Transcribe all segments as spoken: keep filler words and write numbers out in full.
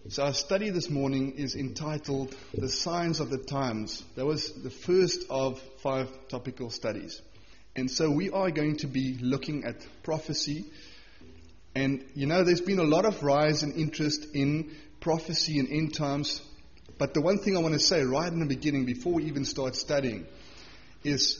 So our study this morning is entitled The Signs of the Times. That was the first of five topical studies. And so we are going to be looking at prophecy. And you know, there's been a lot of rise in interest in prophecy and end times. But the one thing I want to say right in the beginning, before we even start studying, is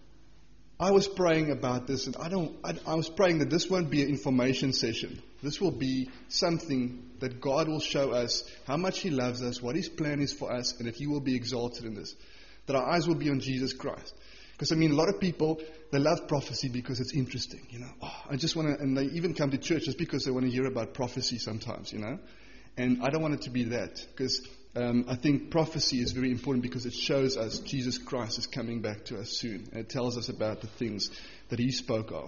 I was praying about this, and I don't. I, I was praying that this won't be an information session. This will be something that God will show us how much He loves us, what His plan is for us, and that He will be exalted in this. That our eyes will be on Jesus Christ. Because I mean, a lot of people, they love prophecy because it's interesting. You know, oh, I just want to, and they even come to church just because they want to hear about prophecy sometimes. You know, and I don't want it to be that, because Um, I think prophecy is very important because it shows us Jesus Christ is coming back to us soon. And it tells us about the things that He spoke of.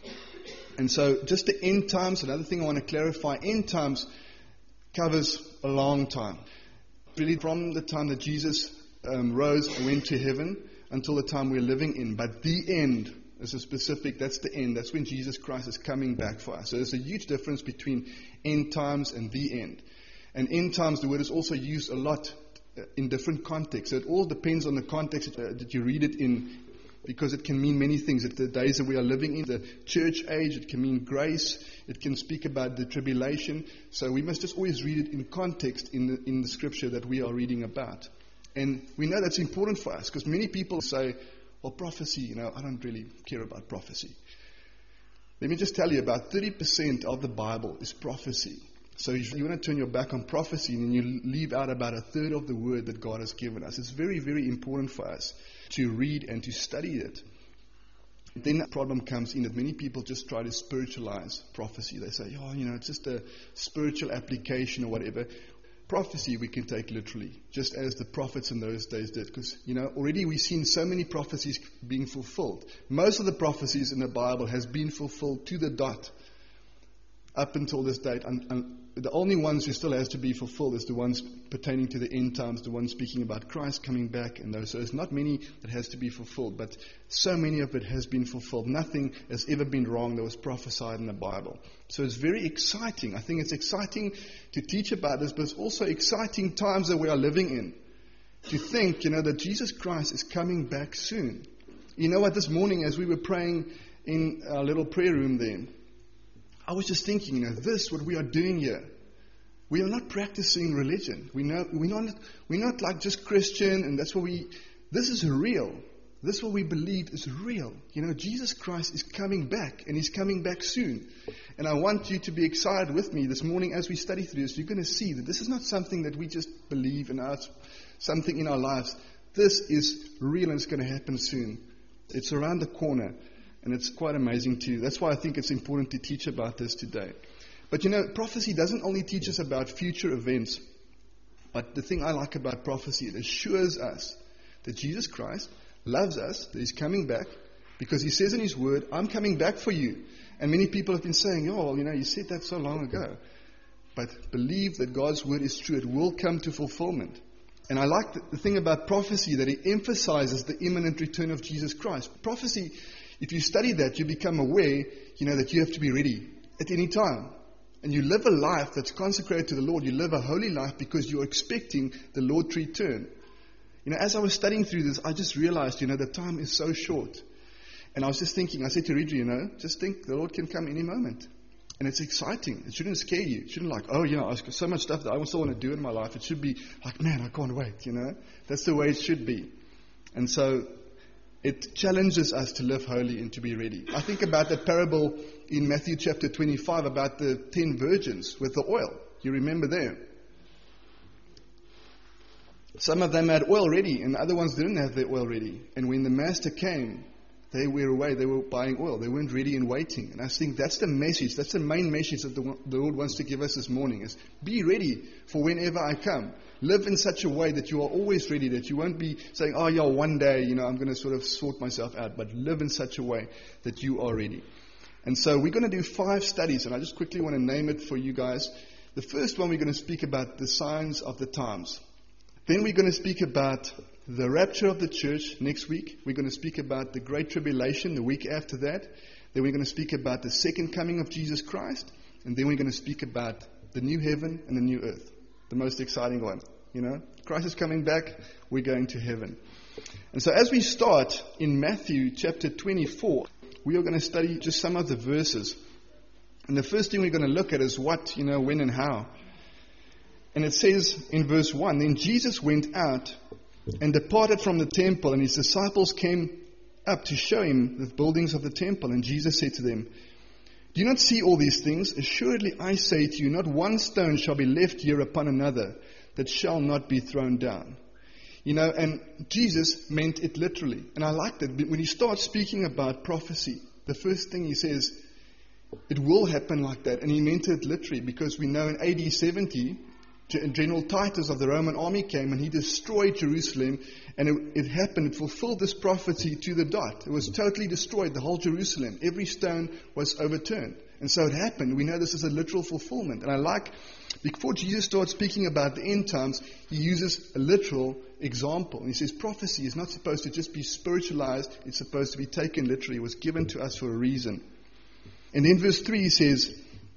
And so just the end times, another thing I want to clarify, end times covers a long time. Really from the time that Jesus um, rose and went to heaven until the time we're living in. But the end is a specific, that's the end. That's when Jesus Christ is coming back for us. So there's a huge difference between end times and the end. And end times, the word is also used a lot in different contexts. So it all depends on the context that you read it in, because it can mean many things. At the days that we are living in, the church age, it can mean grace. It can speak about the tribulation. So we must just always read it in context in the, in the scripture that we are reading about. And we know that's important for us, because many people say, well, prophecy, you know, I don't really care about prophecy. Let me just tell you, about thirty percent of the Bible is prophecy. So if you want to turn your back on prophecy, and you leave out about a third of the word that God has given us. It's very, very important for us to read and to study it. Then the problem comes in that many people just try to spiritualize prophecy. They say, oh, you know, it's just a spiritual application or whatever. Prophecy we can take literally, just as the prophets in those days did. Because, you know, already we've seen so many prophecies being fulfilled. Most of the prophecies in the Bible has been fulfilled to the dot up until this date. And, and the only ones who still has to be fulfilled is the ones pertaining to the end times, the ones speaking about Christ coming back and those. So it's not many that has to be fulfilled, but so many of it has been fulfilled. Nothing has ever been wrong that was prophesied in the Bible. So it's very exciting. I think it's exciting to teach about this, but it's also exciting times that we are living in. To think, you know, that Jesus Christ is coming back soon. You know what, this morning as we were praying in our little prayer room there, I was just thinking, you know, this, what we are doing here, we are not practicing religion. We know, we're not, we're not like just Christian, and that's what we, this is real. This, what we believe, is real. You know, Jesus Christ is coming back, and He's coming back soon. And I want you to be excited with me this morning as we study through this. You're going to see that this is not something that we just believe in us, something in our lives. This is real, and it's going to happen soon. It's around the corner. And it's quite amazing too. That's why I think it's important to teach about this today. But you know, prophecy doesn't only teach us about future events. But the thing I like about prophecy, it assures us that Jesus Christ loves us, that He's coming back, because He says in His word, I'm coming back for you. And many people have been saying, oh, well, you know, you said that so long ago. But believe that God's word is true. It will come to fulfillment. And I like the, the thing about prophecy, that it emphasizes the imminent return of Jesus Christ. Prophecy, if you study that, you become aware, you know, that you have to be ready at any time. And you live a life that's consecrated to the Lord. You live a holy life because you're expecting the Lord to return. You know, as I was studying through this, I just realized, you know, the time is so short. And I was just thinking, I said to Ridri, you know, just think the Lord can come any moment. And it's exciting. It shouldn't scare you. It shouldn't like, oh, you know, I've got so much stuff that I still want to do in my life. It should be like, man, I can't wait, you know. That's the way it should be. And so it challenges us to live holy and to be ready. I think about that parable in Matthew chapter twenty-five about the ten virgins with the oil. You remember there? Some of them had oil ready and the other ones didn't have their oil ready. And when the master came, they were away. They were buying oil. They weren't ready and waiting. And I think that's the message. That's the main message that the, the Lord wants to give us this morning is be ready for whenever I come. Live in such a way that you are always ready, that you won't be saying, oh, yeah, one day, you know, I'm going to sort of sort myself out. But live in such a way that you are ready. And so we're going to do five studies, and I just quickly want to name it for you guys. The first one, we're going to speak about the signs of the times. Then we're going to speak about the rapture of the church next week. We're going to speak about the Great Tribulation the week after that. Then we're going to speak about the second coming of Jesus Christ. And then we're going to speak about the new heaven and the new earth. most exciting one. You know, Christ is coming back, we're going to heaven. And so as we start in Matthew chapter twenty-four, we are going to study just some of the verses. And the first thing we're going to look at is what, you know, when and how. And it says in verse one, then Jesus went out and departed from the temple, and his disciples came up to show him the buildings of the temple. And Jesus said to them, do you not see all these things? Assuredly I say to you, not one stone shall be left here upon another that shall not be thrown down. You know, and Jesus meant it literally. And I like that. When he starts speaking about prophecy, the first thing he says, it will happen like that. And he meant it literally, because we know in A D seventy, General Titus of the Roman army came and he destroyed Jerusalem, and it, it happened, it fulfilled this prophecy to the dot. It was totally destroyed, the whole Jerusalem. Every stone was overturned. And so it happened. We know this is a literal fulfillment. And I like, before Jesus starts speaking about the end times, he uses a literal example. And he says prophecy is not supposed to just be spiritualized, it's supposed to be taken literally. It was given to us for a reason. And then verse three he says,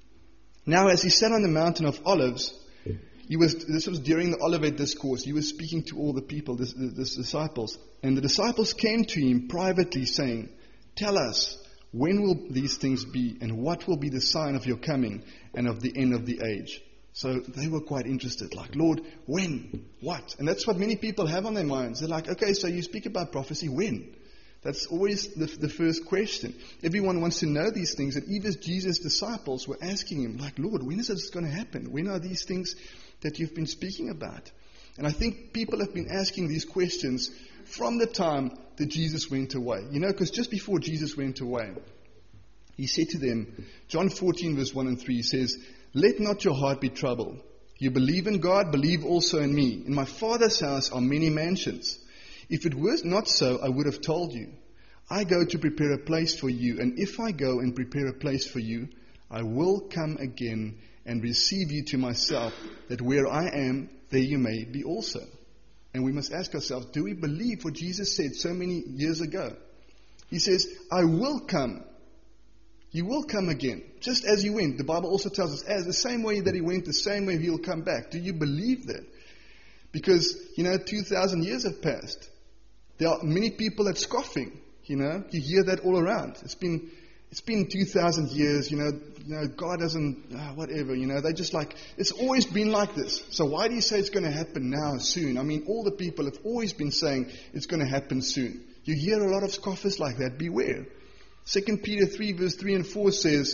now as he sat on the mountain of Olives, He was, this was during the Olivet Discourse. He was speaking to all the people, the, the, the disciples. And the disciples came to him privately saying, tell us, when will these things be, and what will be the sign of your coming and of the end of the age? So they were quite interested, like, Lord, when? What? And that's what many people have on their minds. They're like, okay, so you speak about prophecy, when? That's always the, the first question. Everyone wants to know these things, and even Jesus' disciples were asking him, like, Lord, when is this going to happen? When are these things that you've been speaking about? And I think people have been asking these questions from the time that Jesus went away. You know, because just before Jesus went away, he said to them, John fourteen verse one and three, he says, let not your heart be troubled. You believe in God, believe also in me. In my Father's house are many mansions. If it were not so, I would have told you. I go to prepare a place for you, and if I go and prepare a place for you, I will come again and receive you to myself, that where I am, there you may be also. And we must ask ourselves, do we believe what Jesus said so many years ago? He says, I will come. You will come again, just as you went. The Bible also tells us, as the same way that he went, the same way he'll come back. Do you believe that? Because, you know, two thousand years have passed. There are many people that scoffing, you know. You hear that all around. It's been It's been two thousand years, you know, you know, God doesn't, uh, whatever, you know, they just like, it's always been like this. So why do you say it's going to happen now, soon? I mean, all the people have always been saying it's going to happen soon. You hear a lot of scoffers like that. Beware. Second Peter three verse three and four says,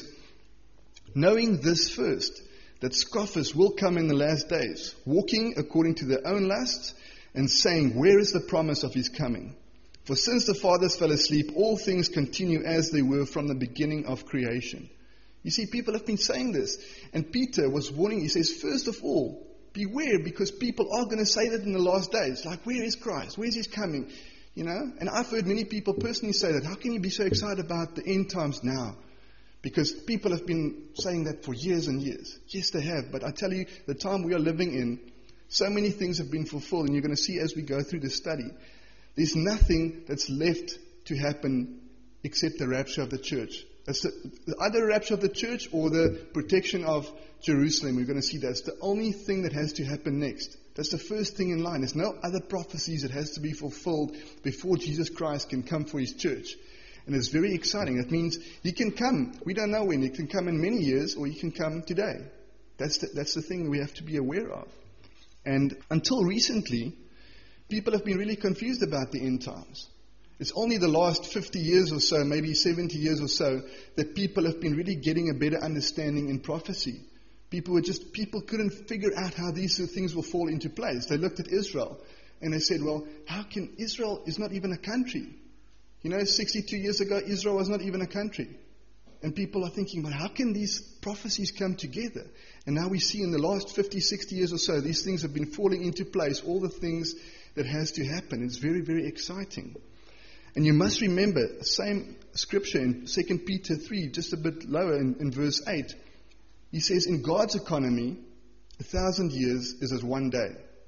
knowing this first, that scoffers will come in the last days, walking according to their own lusts, and saying, where is the promise of his coming? For since the fathers fell asleep, all things continue as they were from the beginning of creation. You see, people have been saying this. And Peter was warning, he says, first of all, beware, because people are going to say that in the last days. Like, where is Christ? Where is his coming? You know? And I've heard many people personally say that. How can you be so excited about the end times now? Because people have been saying that for years and years. Yes, they have. But I tell you, the time we are living in, so many things have been fulfilled. And you're going to see as we go through the study. There's nothing that's left to happen except the rapture of the church. That's the, the either rapture of the church or the protection of Jerusalem. We're going to see that's the only thing that has to happen next. That's the first thing in line. There's no other prophecies that has to be fulfilled before Jesus Christ can come for his church. And it's very exciting. That means he can come. We don't know when. He can come in many years or he can come today. That's the, that's the thing we have to be aware of. And until recently, people have been really confused about the end times. It's only the last fifty years or so, maybe seventy years or so, that people have been really getting a better understanding in prophecy. People were just, people couldn't figure out how these things will fall into place. They looked at Israel and they said, well, how can, Israel is not even a country. You know, sixty-two years ago, Israel was not even a country. And people are thinking, but how can these prophecies come together? And now we see in the last fifty, sixty years or so, these things have been falling into place, all the things that has to happen. It's very, very exciting. And you must remember, the same scripture in Second Peter three, just a bit lower in, in verse eight. He says, in God's economy, a thousand years is as one day.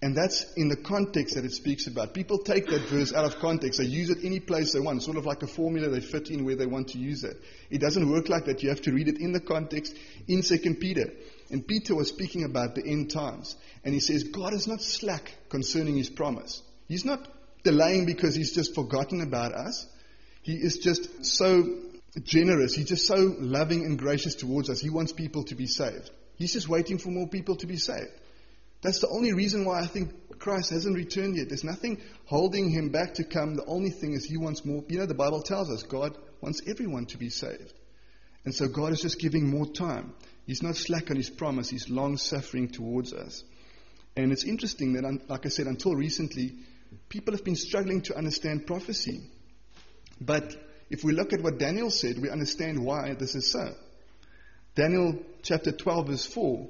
And that's in the context that it speaks about. People take that verse out of context. They use it any place they want, sort of like a formula they fit in where they want to use it. It doesn't work like that. You have to read it in the context in Second Peter. And Peter was speaking about the end times. And he says, God is not slack concerning his promise. He's not delaying because he's just forgotten about us. He is just so generous. He's just so loving and gracious towards us. He wants people to be saved. He's just waiting for more people to be saved. That's the only reason why I think Christ hasn't returned yet. There's nothing holding him back to come. The only thing is he wants more. You know, the Bible tells us God wants everyone to be saved. And so God is just giving more time. He's not slack on his promise. He's long-suffering towards us. And it's interesting that, like I said, until recently, people have been struggling to understand prophecy. But if we look at what Daniel said, we understand why this is so. Daniel chapter twelve, verse four.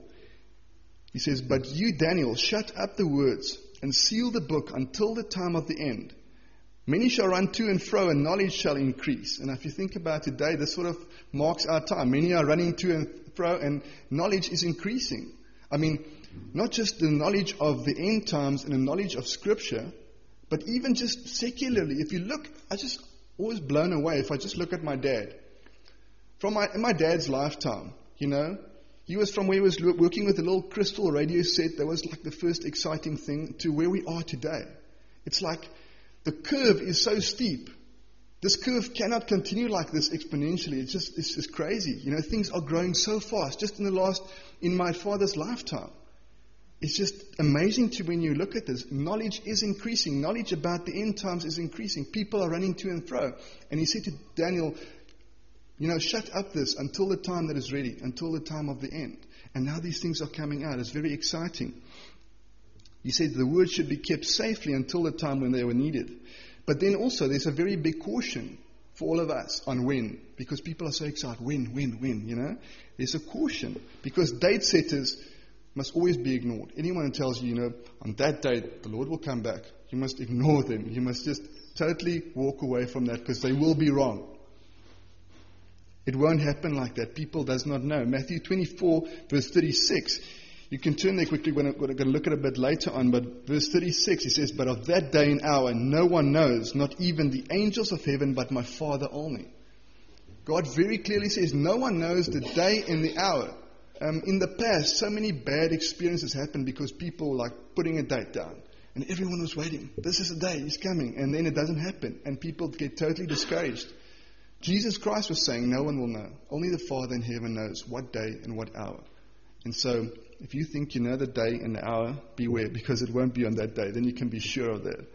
He says, but you, Daniel, shut up the words and seal the book until the time of the end. Many shall run to and fro, and knowledge shall increase. And if you think about today, this sort of marks our time. Many are running to and fro, and knowledge is increasing. I mean, not just the knowledge of the end times and the knowledge of Scripture, but even just secularly. If you look, I just always blown away if I just look at my dad. From my, in my dad's lifetime, you know, he was from where he was working with a little crystal radio set. That was like the first exciting thing to where we are today. It's like the curve is so steep. This curve cannot continue like this exponentially. It's just, it's just crazy. You know, things are growing so fast just in the last, in my father's lifetime. It's just amazing to when you look at this. Knowledge is increasing. Knowledge about the end times is increasing. People are running to and fro. And he said to Daniel, you know, shut up this until the time that is ready, until the time of the end. And now these things are coming out. It's very exciting. He said the word should be kept safely until the time when they were needed. But then also there's a very big caution for all of us on when. Because people are so excited. When, when, when, you know. There's a caution. Because date setters must always be ignored. Anyone who tells you, you know, on that date the Lord will come back, you must ignore them. You must just totally walk away from that because they will be wrong. It won't happen like that. People does not know. Matthew twenty-four, verse thirty-six. You can turn there quickly. We're going to look at it a bit later on. But verse thirty-six, he says, but of that day and hour no one knows, not even the angels of heaven, but my Father only. God very clearly says no one knows the day and the hour. Um, in the past, so many bad experiences happened because people were like putting a date down. And everyone was waiting. This is the day. He's coming. And then it doesn't happen. And people get totally discouraged. Jesus Christ was saying no one will know. Only the Father in heaven knows what day and what hour. And so if you think you know the day and the hour, beware, because it won't be on that day. Then you can be sure of that.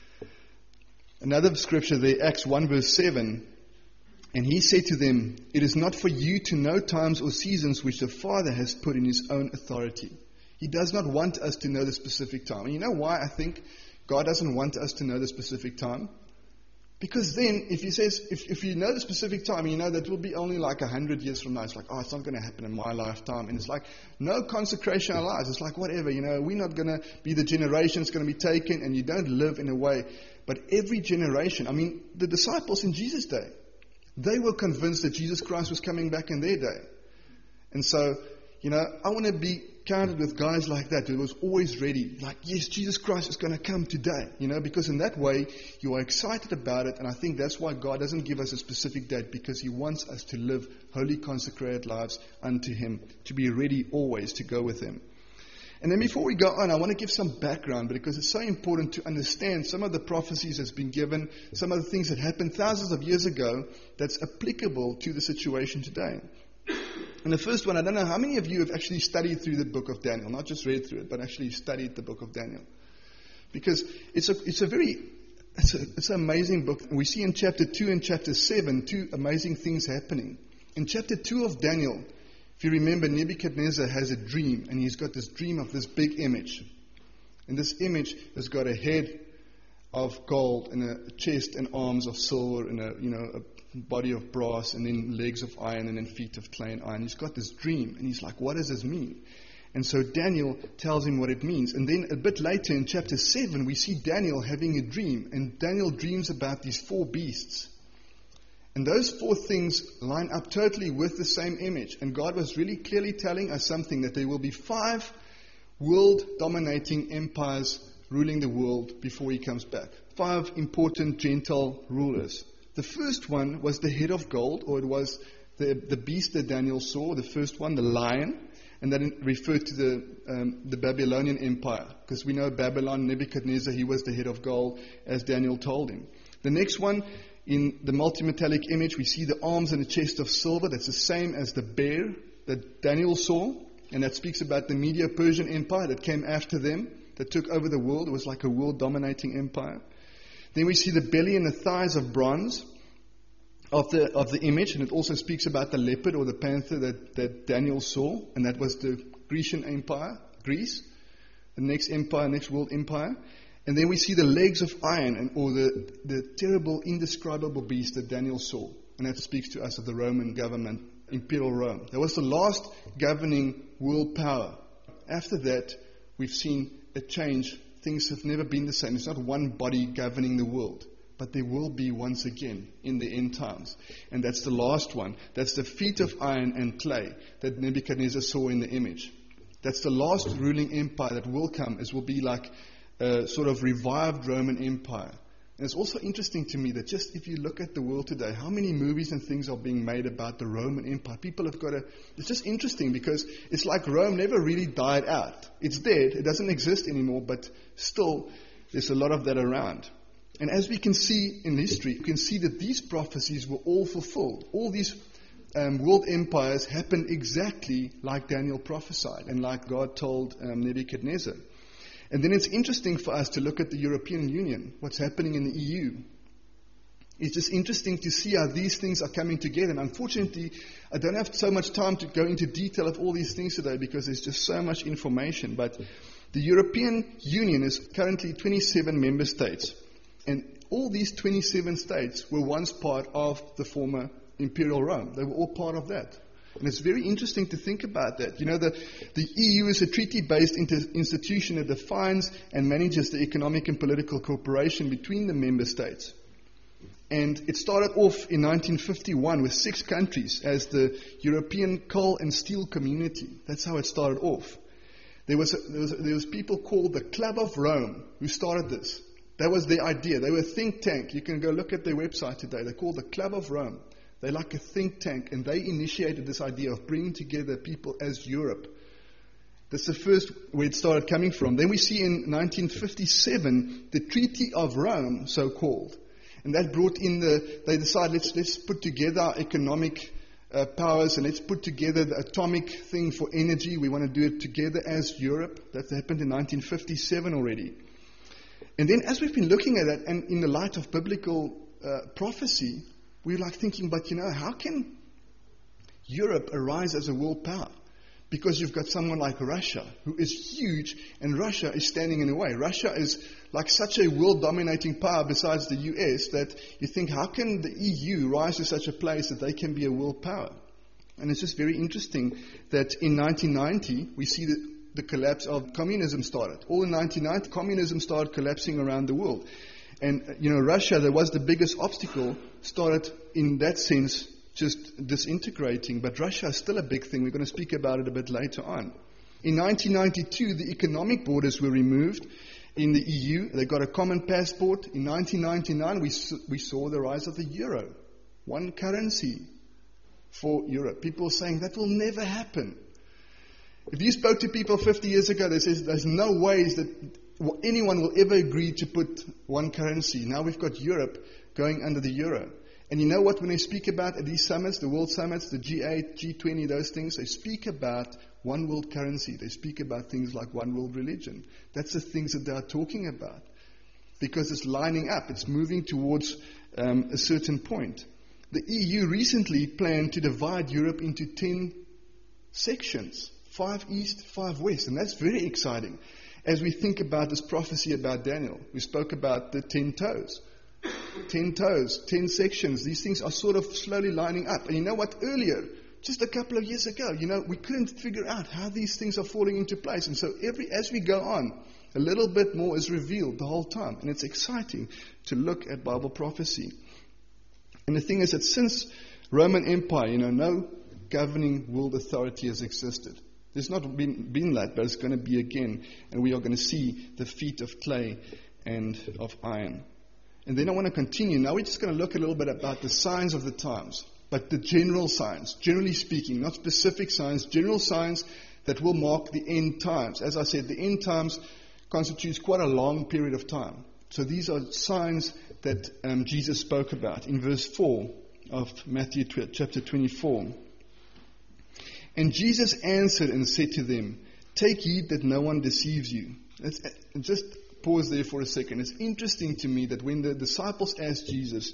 Another scripture there, Acts one verse seven. And he said to them, it is not for you to know times or seasons which the Father has put in his own authority. He does not want us to know the specific time. And you know why I think God doesn't want us to know the specific time? Because then, if he says, if, if you know the specific time, you know that will be only like a hundred years from now. It's like, oh, it's not going to happen in my lifetime. And it's like, no consecration in our lives. It's like, whatever, you know, we're not going to be the generation that's going to be taken, and you don't live in a way. But every generation, I mean, the disciples in Jesus' day, they were convinced that Jesus Christ was coming back in their day. And so, you know, I want to be counted with guys like that who was always ready. Like, yes, Jesus Christ is going to come today. You know, because in that way, you are excited about it. And I think that's why God doesn't give us a specific date, because he wants us to live holy, consecrated lives unto him, to be ready always to go with him. And then before we go on, I want to give some background, because it's so important to understand some of the prophecies that's been given, some of the things that happened thousands of years ago that's applicable to the situation today. And the first one, I don't know how many of you have actually studied through the book of Daniel, not just read through it, but actually studied the book of Daniel. Because it's a it's a very, it's, a, it's an amazing book. We see in chapter two and chapter seven, two amazing things happening. In chapter two of Daniel, if you remember, Nebuchadnezzar has a dream, and he's got this dream of this big image. And this image has got a head of gold and a chest and arms of silver and a, you know, a body of brass and then legs of iron and then feet of clay and iron. He's got this dream, and he's like, what does this mean? And so Daniel tells him what it means. And then a bit later in chapter seven, we see Daniel having a dream, and Daniel dreams about these four beasts. And those four things line up totally with the same image. And God was really clearly telling us something, that there will be five world-dominating empires ruling the world before he comes back. Five important Gentile rulers. The first one was the head of gold, or it was the, the beast that Daniel saw, the first one, the lion, and that referred to the, um, the Babylonian Empire, because we know Babylon, Nebuchadnezzar, he was the head of gold, as Daniel told him. The next one, in the multimetallic image, we see the arms and the chest of silver. That's the same as the bear that Daniel saw, and that speaks about the Medo-Persian Empire that came after them, that took over the world. It was like a world-dominating empire. Then we see the belly and the thighs of bronze of the of the image, and it also speaks about the leopard or the panther that, that Daniel saw, and that was the Grecian Empire, Greece, the next empire, next world empire. And then we see the legs of iron, and or the, the terrible, indescribable beast that Daniel saw, and that speaks to us of the Roman government, Imperial Rome. That was the last governing world power. After that, we've seen a change. Things have never been the same. It's not one body governing the world, but there will be once again in the end times. And that's the last one. That's the feet of iron and clay that Nebuchadnezzar saw in the image. That's the last ruling empire that will come. It will be like a sort of revived Roman Empire. And it's also interesting to me that just if you look at the world today, how many movies and things are being made about the Roman Empire. People have got to, it's just interesting because it's like Rome never really died out. It's dead, it doesn't exist anymore, but still there's a lot of that around. And as we can see in history, you can see that these prophecies were all fulfilled. All these um, world empires happened exactly like Daniel prophesied and like God told um, Nebuchadnezzar. And then it's interesting for us to look at the European Union, what's happening in the E U. It's just interesting to see how these things are coming together. And unfortunately, I don't have so much time to go into detail of all these things today because there's just so much information. But the European Union is currently twenty-seven member states. And all these twenty-seven states were once part of the former Imperial Rome. They were all part of that. And it's very interesting to think about that. You know, the, the E U is a treaty-based inter- institution that defines and manages the economic and political cooperation between the member states. And it started off in nineteen fifty-one with six countries as the European Coal and Steel Community. That's how it started off. There was, a, there was, a, there was people called the Club of Rome who started this. That was their idea. They were a think tank. You can go look at their website today. They're called the Club of Rome. They're like a think tank, and they initiated this idea of bringing together people as Europe. That's the first where it started coming from. Then we see in nineteen fifty-seven the Treaty of Rome, so-called. And that brought in the, they decided let's, let's put together our economic uh, powers and let's put together the atomic thing for energy. We want to do it together as Europe. That happened in nineteen fifty-seven already. And then as we've been looking at that, and in the light of biblical uh, prophecy, we're like thinking, but you know, how can Europe arise as a world power? Because you've got someone like Russia, who is huge, and Russia is standing in the way. Russia is like such a world-dominating power besides the U S that you think, how can the E U rise to such a place that they can be a world power? And it's just very interesting that in nineteen ninety, we see that the collapse of communism started. All in nineteen ninety, communism started collapsing around the world. And, you know, Russia, that was the biggest obstacle, started in that sense just disintegrating. But Russia is still a big thing. We're going to speak about it a bit later on. In nineteen ninety-two, the economic borders were removed in the E U. They got a common passport. In nineteen ninety-nine, we, we saw the rise of the euro. One currency for Europe. People are saying that will never happen. If you spoke to people fifty years ago, they said there's no ways that anyone will ever agree to put one currency. Now we've got Europe going under the euro. And you know what, when they speak about at these summits, the world summits, the G eight, G twenty, those things, they speak about one world currency. They speak about things like one world religion. That's the things that they are talking about. Because it's lining up. It's moving towards um, a certain point. The E U recently planned to divide Europe into ten sections. Five east, five west. And that's very exciting. As we think about this prophecy about Daniel, we spoke about the ten toes. Ten toes, ten sections. These things are sort of slowly lining up. And you know what? Earlier, just a couple of years ago, you know, we couldn't figure out how these things are falling into place. And so every as we go on, a little bit more is revealed the whole time. And it's exciting to look at Bible prophecy. And the thing is that since Roman Empire, you know, no governing world authority has existed. There's not been, been that, but it's going to be again. And we are going to see the feet of clay and of iron. And then I want to continue. Now we're just going to look a little bit about the signs of the times. But the general signs, generally speaking, not specific signs, general signs that will mark the end times. As I said, the end times constitutes quite a long period of time. So these are signs that um, Jesus spoke about in verse four of Matthew chapter twenty-four. And Jesus answered and said to them, take heed that no one deceives you. Let's just pause there for a second. It's interesting to me that when the disciples asked Jesus,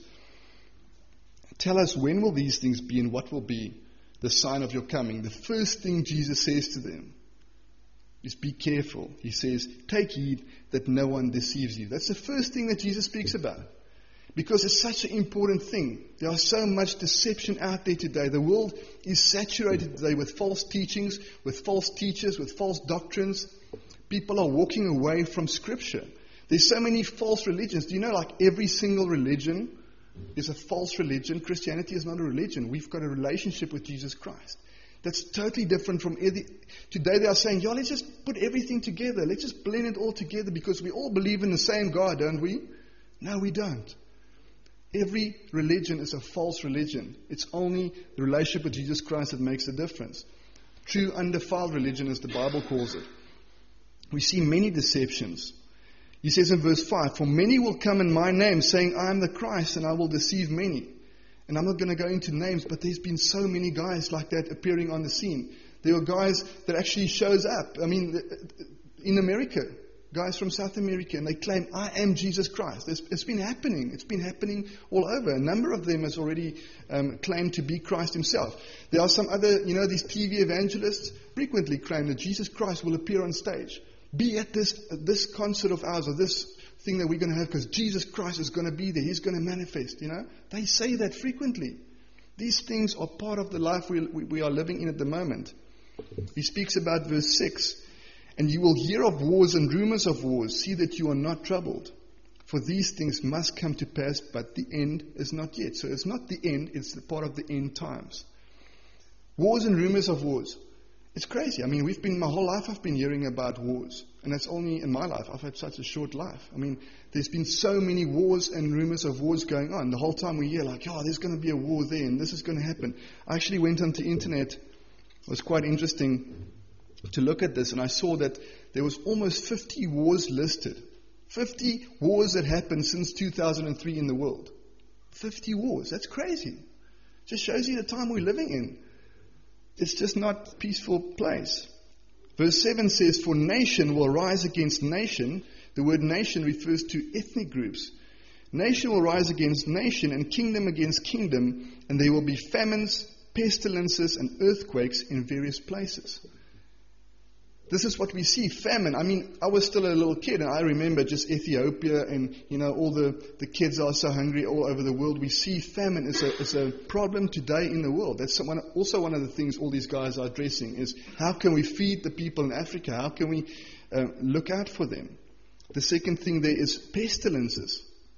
tell us when will these things be and what will be the sign of your coming, the first thing Jesus says to them is be careful. He says, take heed that no one deceives you. That's the first thing that Jesus speaks about. Because it's such an important thing. There is so much deception out there today. The world is saturated today with false teachings, with false teachers, with false doctrines. People are walking away from Scripture. There's so many false religions. Do you know, like every single religion is a false religion? Christianity is not a religion. We've got a relationship with Jesus Christ. That's totally different from every... Today they are saying, yeah, let's just put everything together. Let's just blend it all together because we all believe in the same God, don't we? No, we don't. Every religion is a false religion. It's only the relationship with Jesus Christ that makes a difference. True undefiled religion, as the Bible calls it. We see many deceptions. He says in verse five, for many will come in my name, saying, I am the Christ, and I will deceive many. And I'm not going to go into names, but there's been so many guys like that appearing on the scene. There are guys that actually shows up. I mean, in America, guys from South America, and they claim, I am Jesus Christ. It's, it's been happening. It's been happening all over. A number of them has already um, claimed to be Christ himself. There are some other, you know, these T V evangelists frequently claim that Jesus Christ will appear on stage. Be at this this concert of ours, or this thing that we're going to have, because Jesus Christ is going to be there. He's going to manifest, you know. They say that frequently. These things are part of the life we, we, we are living in at the moment. He speaks about verse six. And you will hear of wars and rumors of wars. See that you are not troubled. For these things must come to pass, but the end is not yet. So it's not the end, it's the part of the end times. Wars and rumors of wars. It's crazy. I mean, we've been, my whole life I've been hearing about wars. And that's only in my life. I've had such a short life. I mean, there's been so many wars and rumors of wars going on. The whole time we hear like, oh, there's going to be a war there and this is going to happen. I actually went onto the internet. It was quite interesting to look at this, and I saw that there was almost fifty wars listed. fifty wars that happened since two thousand three in the world. fifty wars. That's crazy. Just shows you the time we're living in. It's just not a peaceful place. Verse seven says, for nation will rise against nation. The word nation refers to ethnic groups. Nation will rise against nation and kingdom against kingdom, and there will be famines, pestilences, and earthquakes in various places. This is what we see, famine. I mean, I was still a little kid, and I remember just Ethiopia and, you know, all the, the kids are so hungry all over the world. We see famine is a, is a problem today in the world. That's one, also one of the things all these guys are addressing is how can we feed the people in Africa? How can we uh, look out for them? The second thing there is pestilences.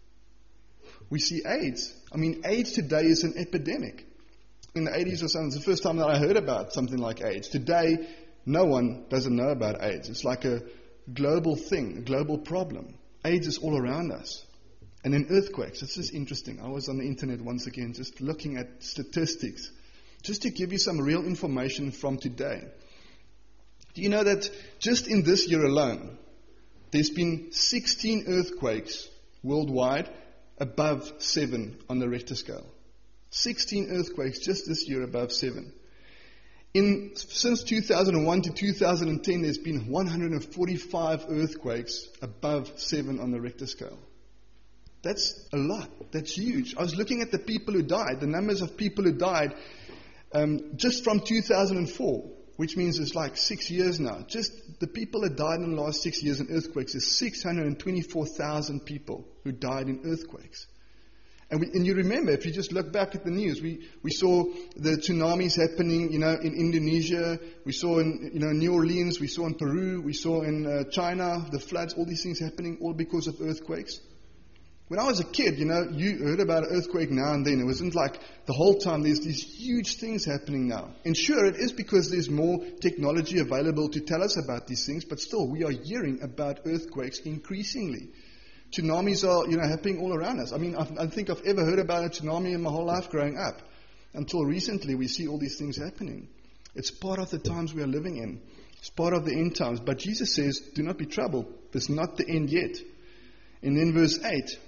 We see AIDS. I mean, AIDS today is an epidemic. In the eighties or something, it's the first time that I heard about something like AIDS. Today, no one doesn't know about AIDS. It's like a global thing, a global problem. AIDS is all around us. And then earthquakes. This is interesting. I was on the internet once again just looking at statistics, just to give you some real information from today. Do you know that just in this year alone, there's been sixteen earthquakes worldwide above seven on the Richter scale? sixteen earthquakes just this year above seven. In, since two thousand one to two thousand ten, there's been one hundred forty-five earthquakes above seven on the Richter scale. That's a lot. That's huge. I was looking at the people who died, the numbers of people who died um, just from two thousand four, which means it's like six years now. Just the people that died in the last six years in earthquakes is six hundred twenty-four thousand people who died in earthquakes. And, we, and you remember, if you just look back at the news, we, we saw the tsunamis happening, you know, in Indonesia. We saw in, you know, New Orleans. We saw in Peru. We saw in uh, China, the floods, all these things happening, all because of earthquakes. When I was a kid, you know, you heard about an earthquake now and then. It wasn't like the whole time there's these huge things happening now. And sure, it is because there's more technology available to tell us about these things, but still, we are hearing about earthquakes increasingly. Tsunamis are, you know, happening all around us. I mean, I've, I think I've ever heard about a tsunami in my whole life growing up. Until recently, we see all these things happening. It's part of the times we are living in. It's part of the end times. But Jesus says, do not be troubled. It's not the end yet. And then verse eight.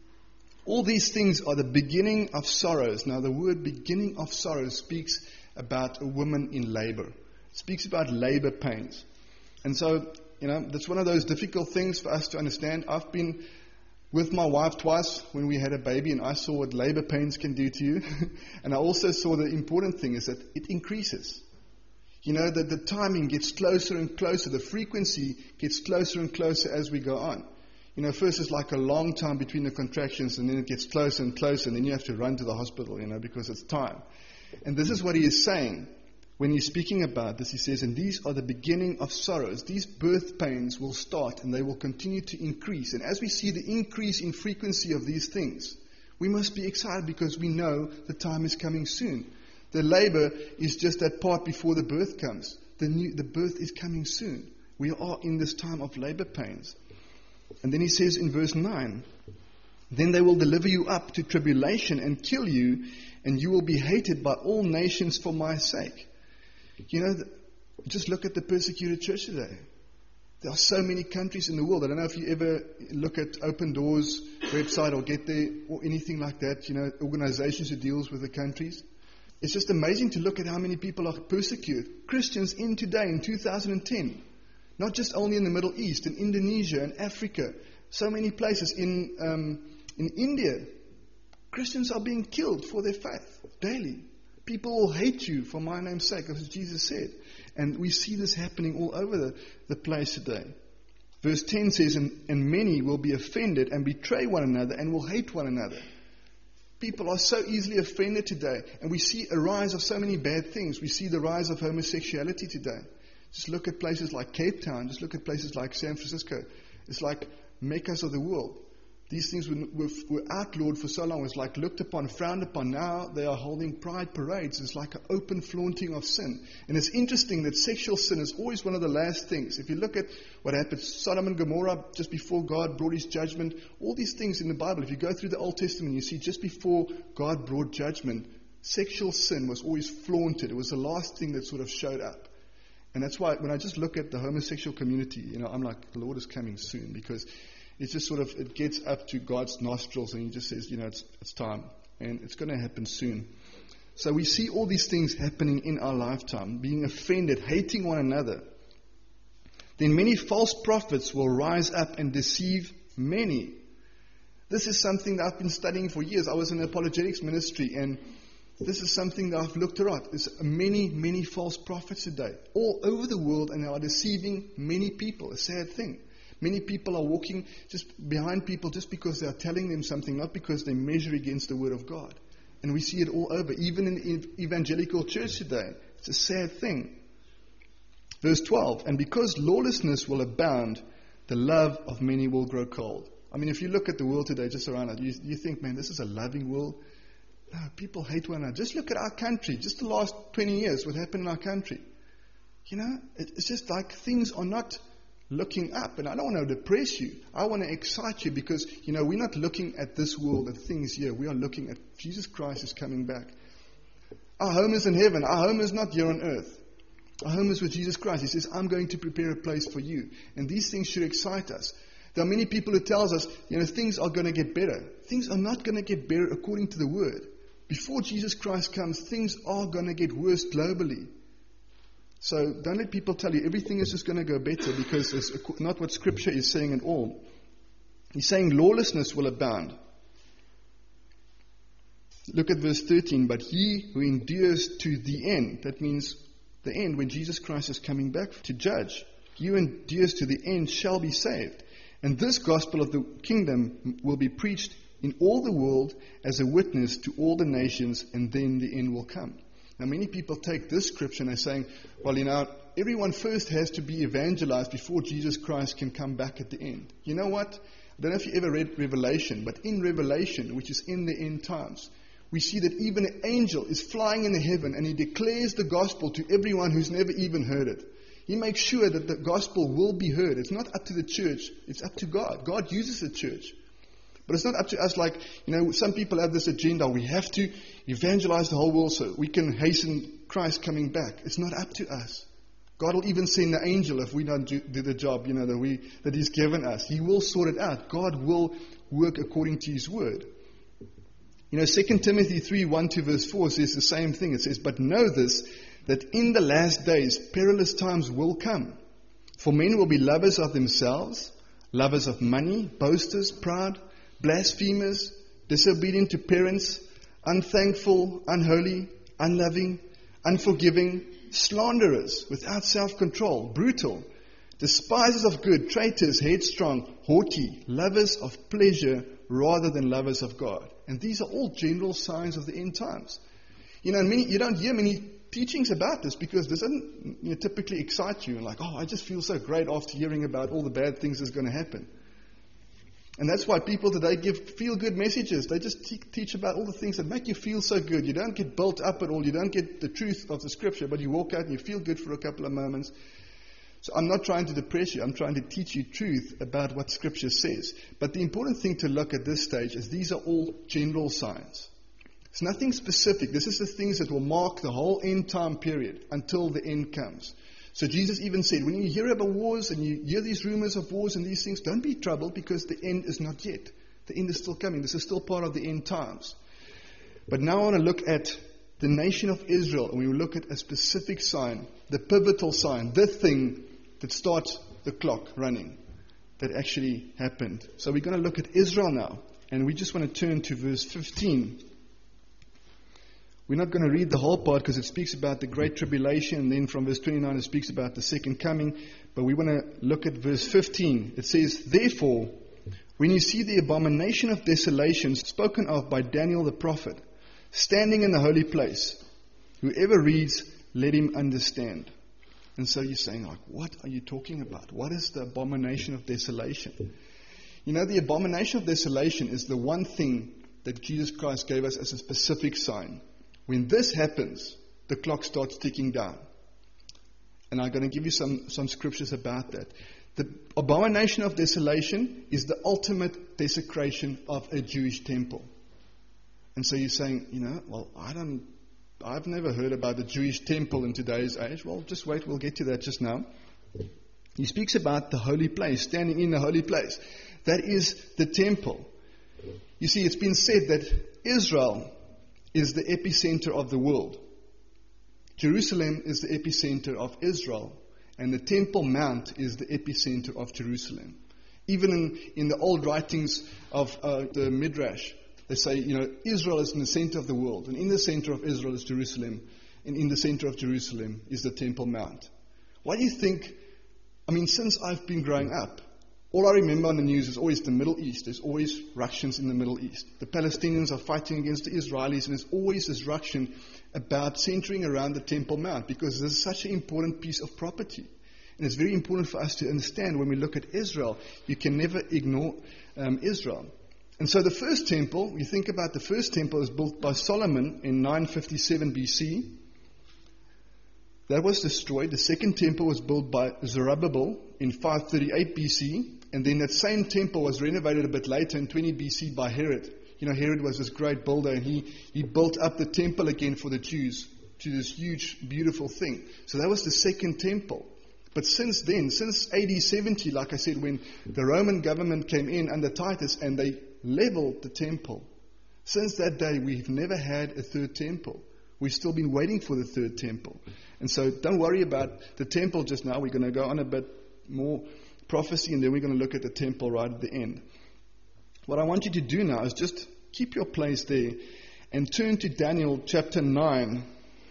All these things are the beginning of sorrows. Now, the word beginning of sorrows speaks about a woman in labor. It speaks about labor pains. And so, you know, that's one of those difficult things for us to understand. I've been with my wife twice when we had a baby, and I saw what labor pains can do to you. And I also saw the important thing is that it increases. You know, that the timing gets closer and closer. The frequency gets closer and closer as we go on. You know, first it's like a long time between the contractions, and then it gets closer and closer, and then you have to run to the hospital, you know, because it's time. And this is what he is saying when he's speaking about this. He says, and these are the beginning of sorrows. These birth pains will start, and they will continue to increase. And as we see the increase in frequency of these things, we must be excited because we know the time is coming soon. The labor is just that part before the birth comes. The new, the birth is coming soon. We are in this time of labor pains. And then he says in verse nine, then they will deliver you up to tribulation and kill you, and you will be hated by all nations for my sake. You know, just look at the persecuted church today. There are so many countries in the world. I don't know if you ever look at Open Doors website or get there or anything like that, you know, organizations who deals with the countries. It's just amazing to look at how many people are persecuted. Christians in today, in two thousand ten. Not just only in the Middle East, in Indonesia and Africa, so many places in um, in India, Christians are being killed for their faith daily. People will hate you for my name's sake, as Jesus said. And we see this happening all over the, the place today. Verse ten says, and, and many will be offended and betray one another and will hate one another. People are so easily offended today. And we see a rise of so many bad things. We see the rise of homosexuality today. Just look at places like Cape Town. Just look at places like San Francisco. It's like meccas of the world. These things were, were, were outlawed for so long. It was like looked upon, frowned upon. Now they are holding pride parades. It's like an open flaunting of sin. And it's interesting that sexual sin is always one of the last things. If you look at what happened, Sodom and Gomorrah, just before God brought his judgment, all these things in the Bible, if you go through the Old Testament, you see just before God brought judgment, sexual sin was always flaunted. It was the last thing that sort of showed up. And that's why when I just look at the homosexual community, you know, I'm like, the Lord is coming soon, because it's just sort of, it gets up to God's nostrils and he just says, you know, it's, it's time and it's going to happen soon. So we see all these things happening in our lifetime, being offended, hating one another. Then many false prophets will rise up and deceive many. This is something that I've been studying for years. I was in the apologetics ministry, and this is something that I've looked at. There's many, many false prophets today, all over the world, and they are deceiving many people. A sad thing. Many people are walking just behind people just because they are telling them something, not because they measure against the Word of God. And we see it all over, even in the evangelical church today. It's a sad thing. Verse twelve, and because lawlessness will abound, the love of many will grow cold. I mean, if you look at the world today, just around us, you, you think, man, this is a loving world. No, people hate one another. Just look at our country. Just the last twenty years, what happened in our country. You know, it, it's just like things are not looking up. And I don't want to depress you. I want to excite you because, you know, we're not looking at this world, at things here. We are looking at Jesus Christ is coming back. Our home is in heaven. Our home is not here on earth. Our home is with Jesus Christ. He says, I'm going to prepare a place for you. And these things should excite us. There are many people who tells us, you know, things are going to get better. Things are not going to get better according to the Word. Before Jesus Christ comes, things are going to get worse globally. So don't let people tell you everything is just going to go better, because it's not what Scripture is saying at all. He's saying lawlessness will abound. Look at verse thirteen. But he who endures to the end, that means the end when Jesus Christ is coming back to judge. He who endures to the end shall be saved. And this gospel of the kingdom will be preached in all the world as a witness to all the nations, and then the end will come. Now, many people take this scripture and they're saying, well, you know, everyone first has to be evangelized before Jesus Christ can come back at the end. You know what? I don't know if you ever read Revelation, but in Revelation, which is in the end times, we see that even an angel is flying in the heaven and he declares the gospel to everyone who's never even heard it. He makes sure that the gospel will be heard. It's not up to the church, it's up to God. God uses the church. But it's not up to us like, you know, some people have this agenda. We have to evangelize the whole world so we can hasten Christ coming back. It's not up to us. God will even send the angel if we don't do, do the job, you know, that we that He's given us. He will sort it out. God will work according to His word. You know, Second Timothy three, one to verse four says the same thing. It says, "But know this, that in the last days perilous times will come. For men will be lovers of themselves, lovers of money, boasters, proud, blasphemers, disobedient to parents, unthankful, unholy, unloving, unforgiving, slanderers, without self-control, brutal, despisers of good, traitors, headstrong, haughty, lovers of pleasure rather than lovers of God." And these are all general signs of the end times. You know, and many, you don't hear many teachings about this because this doesn't, you know, typically excite you. And like, oh, I just feel so great after hearing about all the bad things that's going to happen. And that's why people today give feel-good messages. They just te- teach about all the things that make you feel so good. You don't get built up at all. You don't get the truth of the Scripture, but you walk out and you feel good for a couple of moments. So I'm not trying to depress you. I'm trying to teach you truth about what Scripture says. But the important thing to look at this stage is these are all general signs. It's nothing specific. This is the things that will mark the whole end time period until the end comes. So Jesus even said, when you hear about wars and you hear these rumors of wars and these things, don't be troubled because the end is not yet. The end is still coming. This is still part of the end times. But now I want to look at the nation of Israel, and we will look at a specific sign, the pivotal sign, the thing that starts the clock running that actually happened. So we're going to look at Israel now, and we just want to turn to verse fifteen. We're not going to read the whole part because it speaks about the Great Tribulation, and then from verse twenty-nine it speaks about the second coming. But we want to look at verse fifteen. It says, "Therefore, when you see the abomination of desolation spoken of by Daniel the prophet, standing in the holy place, whoever reads, let him understand." And so you're saying, like, what are you talking about? What is the abomination of desolation? You know, the abomination of desolation is the one thing that Jesus Christ gave us as a specific sign. When this happens, the clock starts ticking down. And I'm going to give you some, some scriptures about that. The abomination of desolation is the ultimate desecration of a Jewish temple. And so you're saying, you know, well, I don't, I've never heard about the Jewish temple in today's age. Well, just wait, we'll get to that just now. He speaks about the holy place, standing in the holy place. That is the temple. You see, it's been said that Israel is the epicenter of the world. Jerusalem is the epicenter of Israel, and the Temple Mount is the epicenter of Jerusalem. Even in, in the old writings of uh, the Midrash, they say, you know, Israel is in the center of the world, and in the center of Israel is Jerusalem, and in the center of Jerusalem is the Temple Mount. Why do you think, I mean, since I've been growing up, all I remember on the news is always the Middle East. There's always ructions in the Middle East. The Palestinians are fighting against the Israelis, and there's always this ruction about centering around the Temple Mount, because this is such an important piece of property. And it's very important for us to understand when we look at Israel. You can never ignore um, Israel. And so the first temple, you think about the first temple, was built by Solomon in nine fifty-seven B C. That was destroyed. The second temple was built by Zerubbabel in five thirty-eight B C. And then that same temple was renovated a bit later in twenty B C by Herod. You know, Herod was this great builder, and he, he built up the temple again for the Jews to this huge, beautiful thing. So that was the second temple. But since then, since A D seventy, like I said, when the Roman government came in under Titus and they leveled the temple, since that day we've never had a third temple. We've still been waiting for the third temple. And so don't worry about the temple just now. We're going to go on a bit more prophecy, and then we're going to look at the temple right at the end. What I want you to do now is just keep your place there and turn to Daniel chapter nine.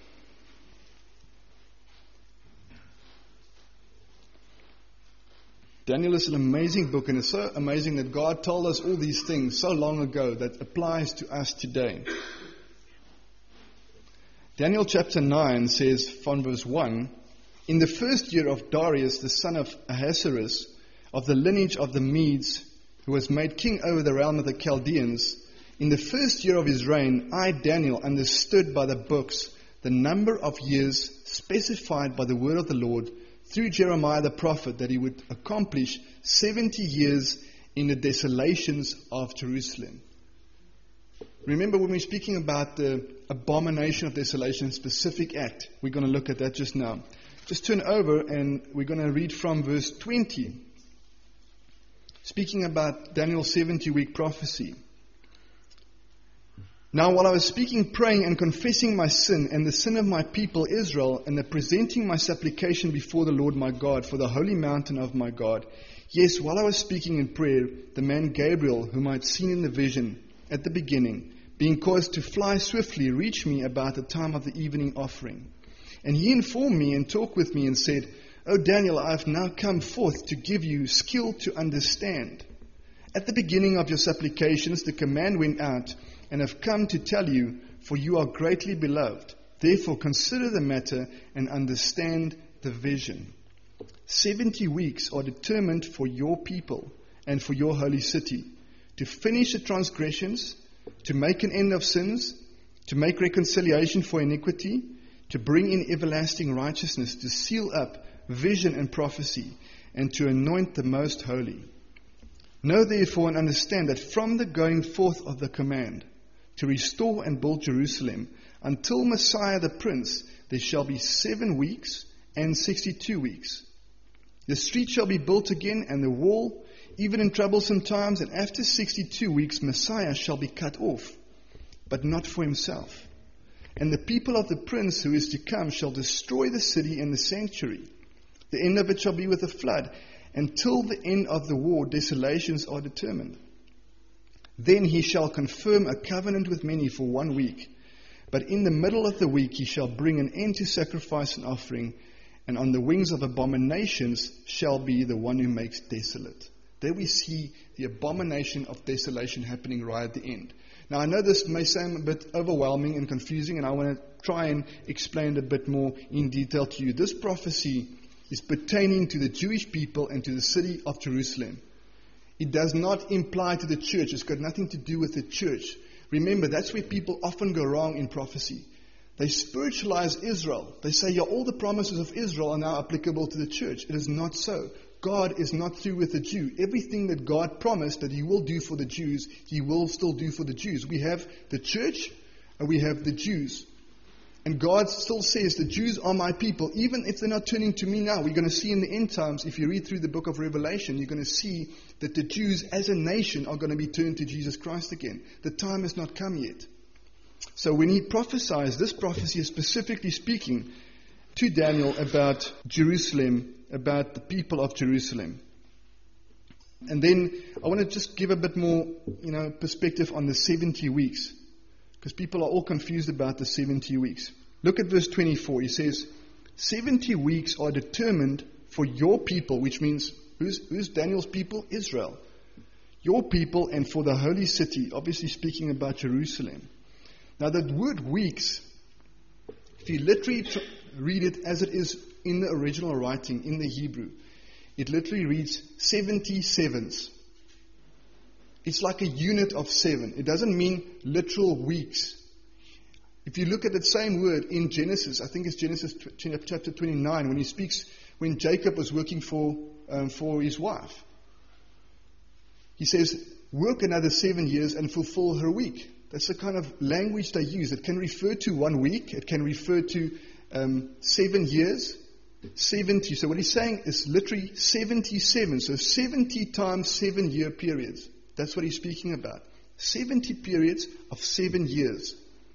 Daniel is an amazing book, and it's so amazing that God told us all these things so long ago that applies to us today. Daniel chapter nine says from verse one, In the first year of Darius, the son of Ahasuerus, of the lineage of the Medes, who was made king over the realm of the Chaldeans, in the first year of his reign, I, Daniel, understood by the books the number of years specified by the word of the Lord through Jeremiah the prophet, that he would accomplish seventy years in the desolations of Jerusalem. Remember, when we're speaking about the abomination of desolation, specific act, we're going to look at that just now. Just turn over and we're going to read from verse twenty. Speaking about Daniel's seventy-week prophecy. Now while I was speaking, praying and confessing my sin and the sin of my people Israel, and presenting my supplication before the Lord my God for the holy mountain of my God, yes, while I was speaking in prayer, the man Gabriel, whom I had seen in the vision at the beginning, being caused to fly swiftly, reached me about the time of the evening offering. And he informed me and talked with me and said, O Daniel, I have now come forth to give you skill to understand. At the beginning of your supplications, the command went out, and have come to tell you, for you are greatly beloved. Therefore consider the matter and understand the vision. Seventy weeks are determined for your people and for your holy city, to finish the transgressions, to make an end of sins, to make reconciliation for iniquity, to bring in everlasting righteousness, to seal up vision and prophecy, and to anoint the most holy. Know therefore and understand that from the going forth of the command to restore and build Jerusalem, until Messiah the Prince, there shall be seven weeks and sixty-two weeks. The street shall be built again, and the wall, even in troublesome times, and after sixty-two weeks Messiah shall be cut off, but not for himself. And the people of the Prince who is to come shall destroy the city and the sanctuary. The end of it shall be with a flood. Until the end of the war, desolations are determined. Then he shall confirm a covenant with many for one week. But in the middle of the week he shall bring an end to sacrifice and offering, and on the wings of abominations shall be the one who makes desolate. There we see the abomination of desolation happening right at the end. Now I know this may sound a bit overwhelming and confusing, and I want to try and explain it a bit more in detail to you. This prophecy is pertaining to the Jewish people and to the city of Jerusalem. It does not imply to the church. It's got nothing to do with the church. Remember, that's where people often go wrong in prophecy. They spiritualize Israel. They say, yeah, all the promises of Israel are now applicable to the church. It is not so. God is not through with the Jew. Everything that God promised that he will do for the Jews, he will still do for the Jews. We have the church and we have the Jews. And God still says, the Jews are my people, even if they're not turning to me now. We're going to see in the end times, if you read through the book of Revelation, you're going to see that the Jews as a nation are going to be turned to Jesus Christ again. The time has not come yet. So when he prophesies, this prophecy is specifically speaking to Daniel about Jerusalem, about the people of Jerusalem. And then I want to just give a bit more, you know, perspective on the seventy weeks. Because people are all confused about the seventy weeks. Look at verse twenty-four. He says, seventy weeks are determined for your people, which means, who's, who's Daniel's people? Israel. Your people and for the holy city, obviously speaking about Jerusalem. Now the word weeks, if you literally tr- read it as it is in the original writing, in the Hebrew, it literally reads seventy sevens. It's like a unit of seven. It doesn't mean literal weeks. If you look at that same word in Genesis, I think it's Genesis chapter twenty-nine, when he speaks, when Jacob was working for um, for his wife. He says, work another seven years and fulfill her week. That's the kind of language they use. It can refer to one week. It can refer to um, seven years. seventy. So what he's saying is literally seventy-seven. So seventy times seven year periods. That's what he's speaking about. seventy periods of seven years.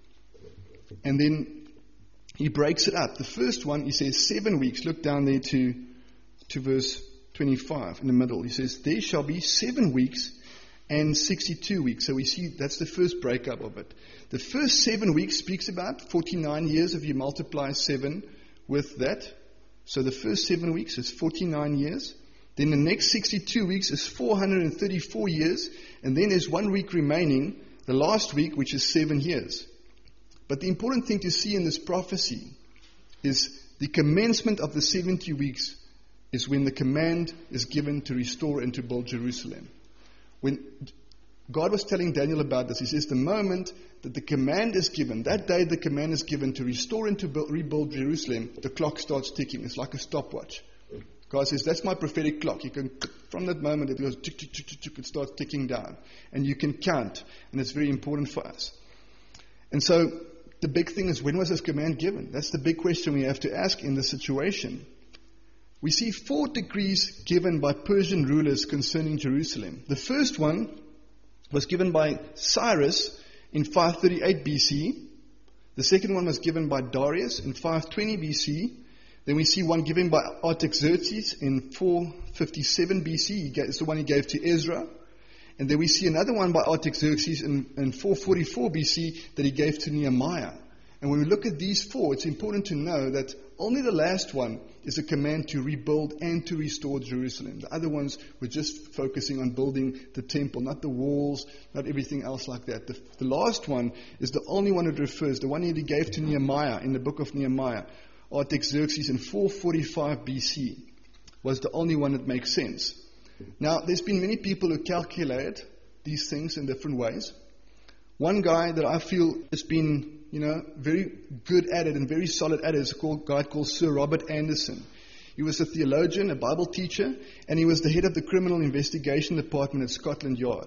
And then he breaks it up. The first one, he says seven weeks. Look down there to, to verse twenty-five in the middle. He says, there shall be seven weeks and sixty-two weeks. So we see that's the first breakup of it. The first seven weeks speaks about forty-nine years if you multiply seven with that. So the first seven weeks is forty-nine years. Then the next sixty-two weeks is four hundred thirty-four years. And then there's one week remaining, the last week, which is seven years. But the important thing to see in this prophecy is The commencement of the seventy weeks is when the command is given to restore and to build Jerusalem. When God was telling Daniel about this, he says the moment that the command is given, that day the command is given to restore and to build, rebuild Jerusalem, the clock starts ticking. It's like a stopwatch. God says, that's my prophetic clock. You can, from that moment, it goes, tick, tick, tick, tick, tick, it starts ticking down. And you can count. And it's very important for us. And so, the big thing is, when was this command given? That's the big question we have to ask in this situation. We see four decrees given by Persian rulers concerning Jerusalem. The first one was given by Cyrus in five thirty-eight B C. The second one was given by Darius in five twenty B C. Then we see one given by Artaxerxes in four fifty-seven B C. It's the one he gave to Ezra. And then we see another one by Artaxerxes in, in four forty-four B C that he gave to Nehemiah. And when we look at these four, it's important to know that only the last one is a command to rebuild and to restore Jerusalem. The other ones were just focusing on building the temple, not the walls, not everything else like that. The, the last one is the only one it refers, the one that he gave to Nehemiah in the book of Nehemiah. Artaxerxes in four forty-five B C was the only one that makes sense. Now, there's been many people who calculate these things in different ways. One guy that I feel has been, you know, very good at it and very solid at it is a guy called Sir Robert Anderson. He was a theologian, a Bible teacher, and he was the head of the criminal investigation department at Scotland Yard.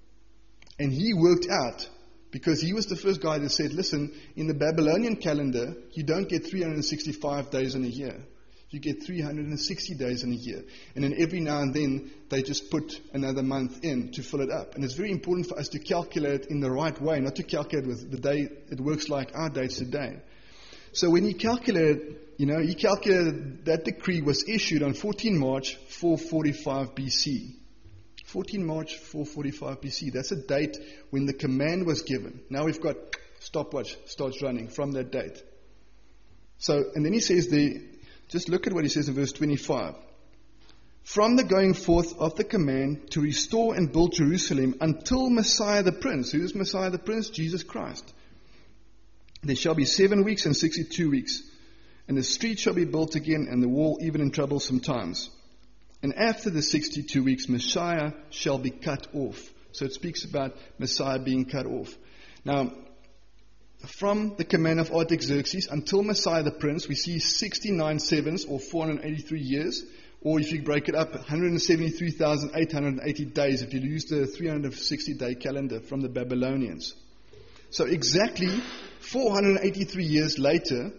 And he worked out, because he was the first guy that said, listen, in the Babylonian calendar, you don't get three hundred sixty-five days in a year. You get three hundred sixty days in a year. And then every now and then, they just put another month in to fill it up. And it's very important for us to calculate in the right way, not to calculate with the day it works like our days today. So when he calculated, you know, he calculated that decree was issued on fourteenth of March, four forty-five B C. fourteenth of March, four forty-five B C. That's a date when the command was given. Now we've got stopwatch starts running from that date. So, and then he says the, just look at what he says in verse twenty-five. From the going forth of the command to restore and build Jerusalem until Messiah the Prince. Who is Messiah the Prince? Jesus Christ. There shall be seven weeks and sixty-two weeks. And the street shall be built again, and the wall even in troublesome times. And after the sixty-two weeks, Messiah shall be cut off. So it speaks about Messiah being cut off. Now, from the command of Artaxerxes until Messiah the Prince, we see sixty-nine sevens, or four hundred eighty-three years. Or if you break it up, one hundred seventy-three thousand eight hundred eighty days, if you use the three hundred sixty day calendar from the Babylonians. So exactly four hundred eighty-three years later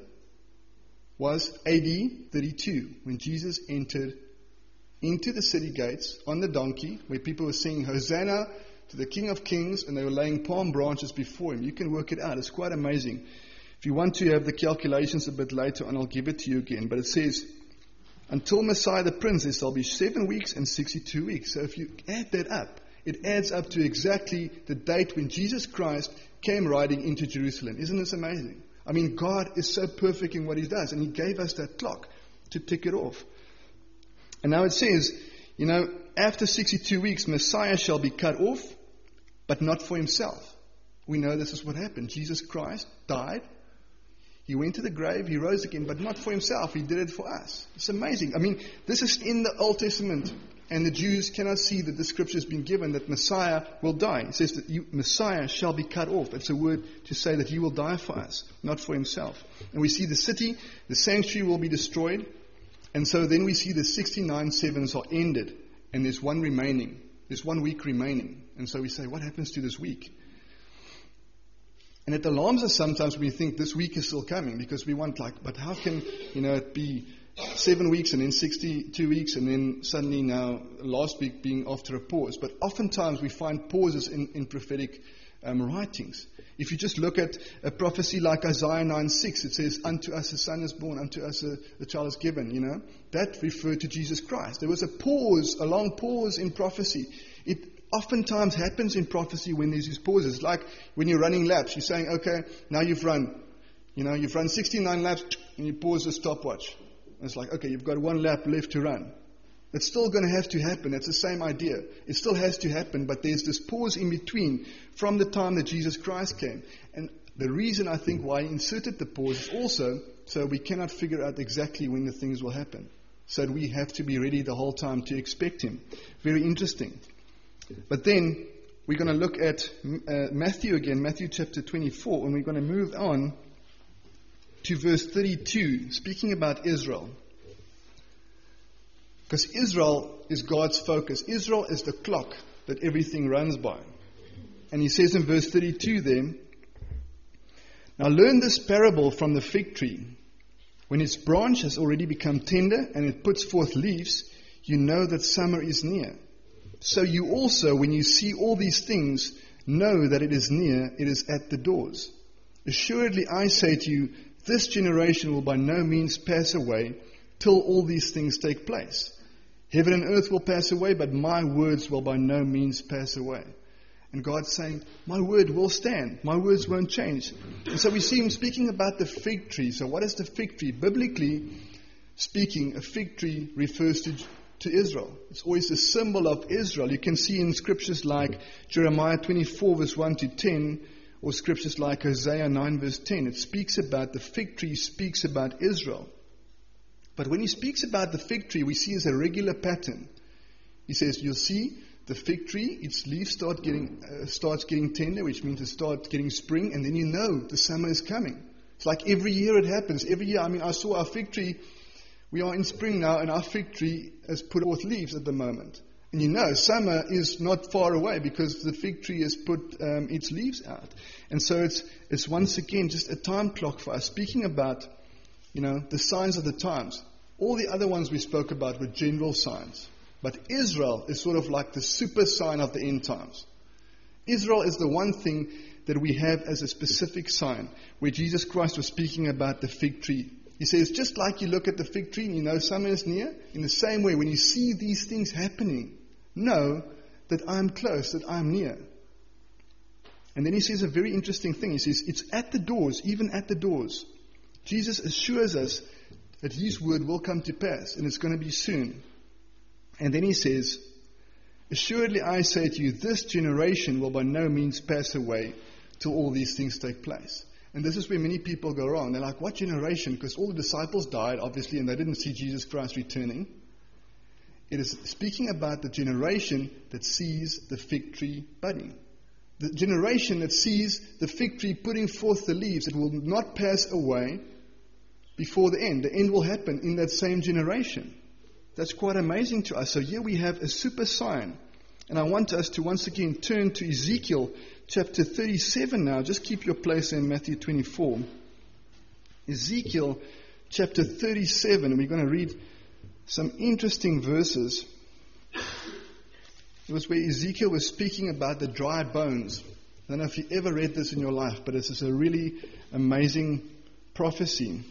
was A D thirty-two, when Jesus entered into the city gates on the donkey, where people were singing Hosanna to the King of Kings, and they were laying palm branches before him. You can work it out. It's quite amazing. If you want to have the calculations a bit later on, I'll give it to you again. But it says, until Messiah the Prince, there shall be seven weeks and sixty-two weeks. So if you add that up, it adds up to exactly the date when Jesus Christ came riding into Jerusalem. Isn't this amazing? I mean, God is so perfect in what he does, and he gave us that clock to tick it off. And now it says, you know, after sixty-two weeks, Messiah shall be cut off, but not for himself. We know this is what happened. Jesus Christ died. He went to the grave. He rose again, but not for himself. He did it for us. It's amazing. I mean, this is in the Old Testament, and the Jews cannot see that the scripture has been given that Messiah will die. It says that you, Messiah shall be cut off. It's a word to say that he will die for us, not for himself. And we see the city, the sanctuary will be destroyed. And so then we see the sixty-nine sevens are ended, and there's one remaining. There's one week remaining. And so we say, what happens to this week? And it alarms us sometimes when we think this week is still coming, because we want like, but how can, you know, it be seven weeks and then sixty-two weeks and then suddenly now last week being after a pause? But oftentimes we find pauses in, in prophetic um, writings. If you just look at a prophecy like Isaiah nine six, it says, unto us a son is born, unto us a, a child is given, you know. That referred to Jesus Christ. There was a pause, a long pause in prophecy. It oftentimes happens in prophecy when there's these pauses. Like when you're running laps, you're saying, okay, now you've run, you know, you've run sixty-nine laps, and you pause the stopwatch. And it's like, okay, you've got one lap left to run. It's still going to have to happen. It's the same idea. It still has to happen, but there's this pause in between from the time that Jesus Christ came. And The reason I think why he inserted the pause is also so we cannot figure out exactly when the things will happen. So we have to be ready the whole time to expect him. Very interesting. But then we're going to look at uh, Matthew again, Matthew chapter twenty-four, and we're going to move on to verse thirty-two, speaking about Israel. Because Israel is God's focus. Israel is the clock that everything runs by. And he says in verse thirty-two then, "Now learn this parable from the fig tree. When its branch has already become tender and it puts forth leaves, you know that summer is near. So you also, when you see all these things, know that it is near, it is at the doors. Assuredly I say to you, this generation will by no means pass away till all these things take place. Heaven and earth will pass away, but my words will by no means pass away." And God's saying, my word will stand. My words won't change. And so we see him speaking about the fig tree. So what is the fig tree? Biblically speaking, a fig tree refers to, to Israel. It's always a symbol of Israel. You can see in scriptures like Jeremiah twenty-four verse one to ten, or scriptures like Hosea nine verse ten. It speaks about, the fig tree speaks about Israel. But when he speaks about the fig tree, we see as a regular pattern. He says, you'll see the fig tree, its leaves start getting uh, starts getting tender, which means it starts getting spring, and then you know the summer is coming. It's like every year it happens. Every year, I mean, I saw our fig tree. We are in spring now, and our fig tree has put forth leaves at the moment. And you know, summer is not far away because the fig tree has put um, its leaves out. And so it's it's once again just a time clock for us. Speaking about, you know, the signs of the times. All the other ones we spoke about were general signs. But Israel is sort of like the super sign of the end times. Israel is the one thing that we have as a specific sign, where Jesus Christ was speaking about the fig tree. He says, just like you look at the fig tree and you know summer is near, in the same way, when you see these things happening, know that I'm close, that I'm near. And then he says a very interesting thing. He says, it's at the doors, even at the doors. Jesus assures us that his word will come to pass, and it's going to be soon. And then he says, assuredly I say to you, this generation will by no means pass away till all these things take place. And this is where many people go wrong. They're like, what generation? Because all the disciples died, obviously, and they didn't see Jesus Christ returning. It is speaking about the generation that sees the fig tree budding. The generation that sees the fig tree putting forth the leaves. It will not pass away before the end. The end will happen in that same generation. That's quite amazing to us. So here we have a super sign. And I want us to once again turn to Ezekiel chapter thirty-seven now. Just keep your place in Matthew twenty-four. Ezekiel chapter thirty-seven. We're going to read some interesting verses. It was where Ezekiel was speaking about the dry bones. I don't know if you ever read this in your life, but this is a really amazing prophecy.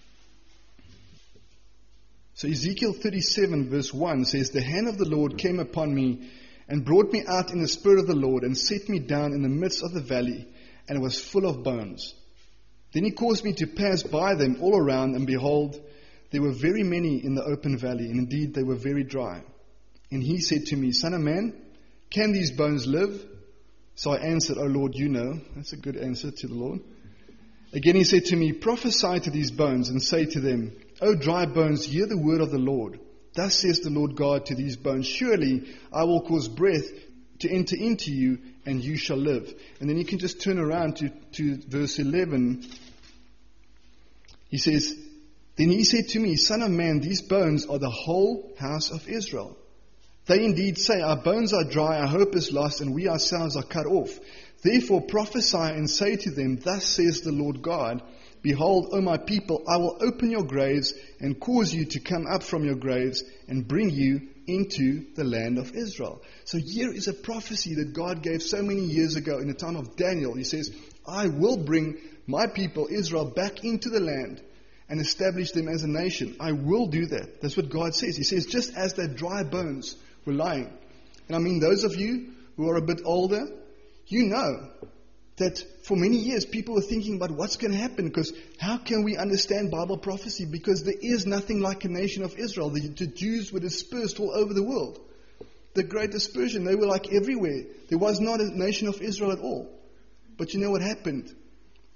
So Ezekiel thirty-seven verse one says, the hand of the Lord came upon me and brought me out in the spirit of the Lord and set me down in the midst of the valley, and it was full of bones. Then he caused me to pass by them all around, and behold, there were very many in the open valley, and indeed they were very dry. And he said to me, Son of man, can these bones live? So I answered, O Lord, you know. That's a good answer to the Lord. Again he said to me, prophesy to these bones and say to them, O dry bones, hear the word of the Lord. Thus says the Lord God to these bones, surely I will cause breath to enter into you, and you shall live. And then you can just turn around to, to verse eleven. He says, then he said to me, Son of man, these bones are the whole house of Israel. They indeed say, our bones are dry, our hope is lost, and we ourselves are cut off. Therefore prophesy and say to them, thus says the Lord God, behold, O my people, I will open your graves and cause you to come up from your graves and bring you into the land of Israel. So here is a prophecy that God gave so many years ago in the time of Daniel. He says, I will bring my people Israel back into the land and establish them as a nation. I will do that. That's what God says. He says, just as their dry bones were lying. And I mean, those of you who are a bit older, you know that for many years people were thinking about what's going to happen, because how can we understand Bible prophecy? Because there is nothing like a nation of Israel. The, the Jews were dispersed all over the world. The great dispersion, they were like everywhere. There was not a nation of Israel at all. But you know what happened?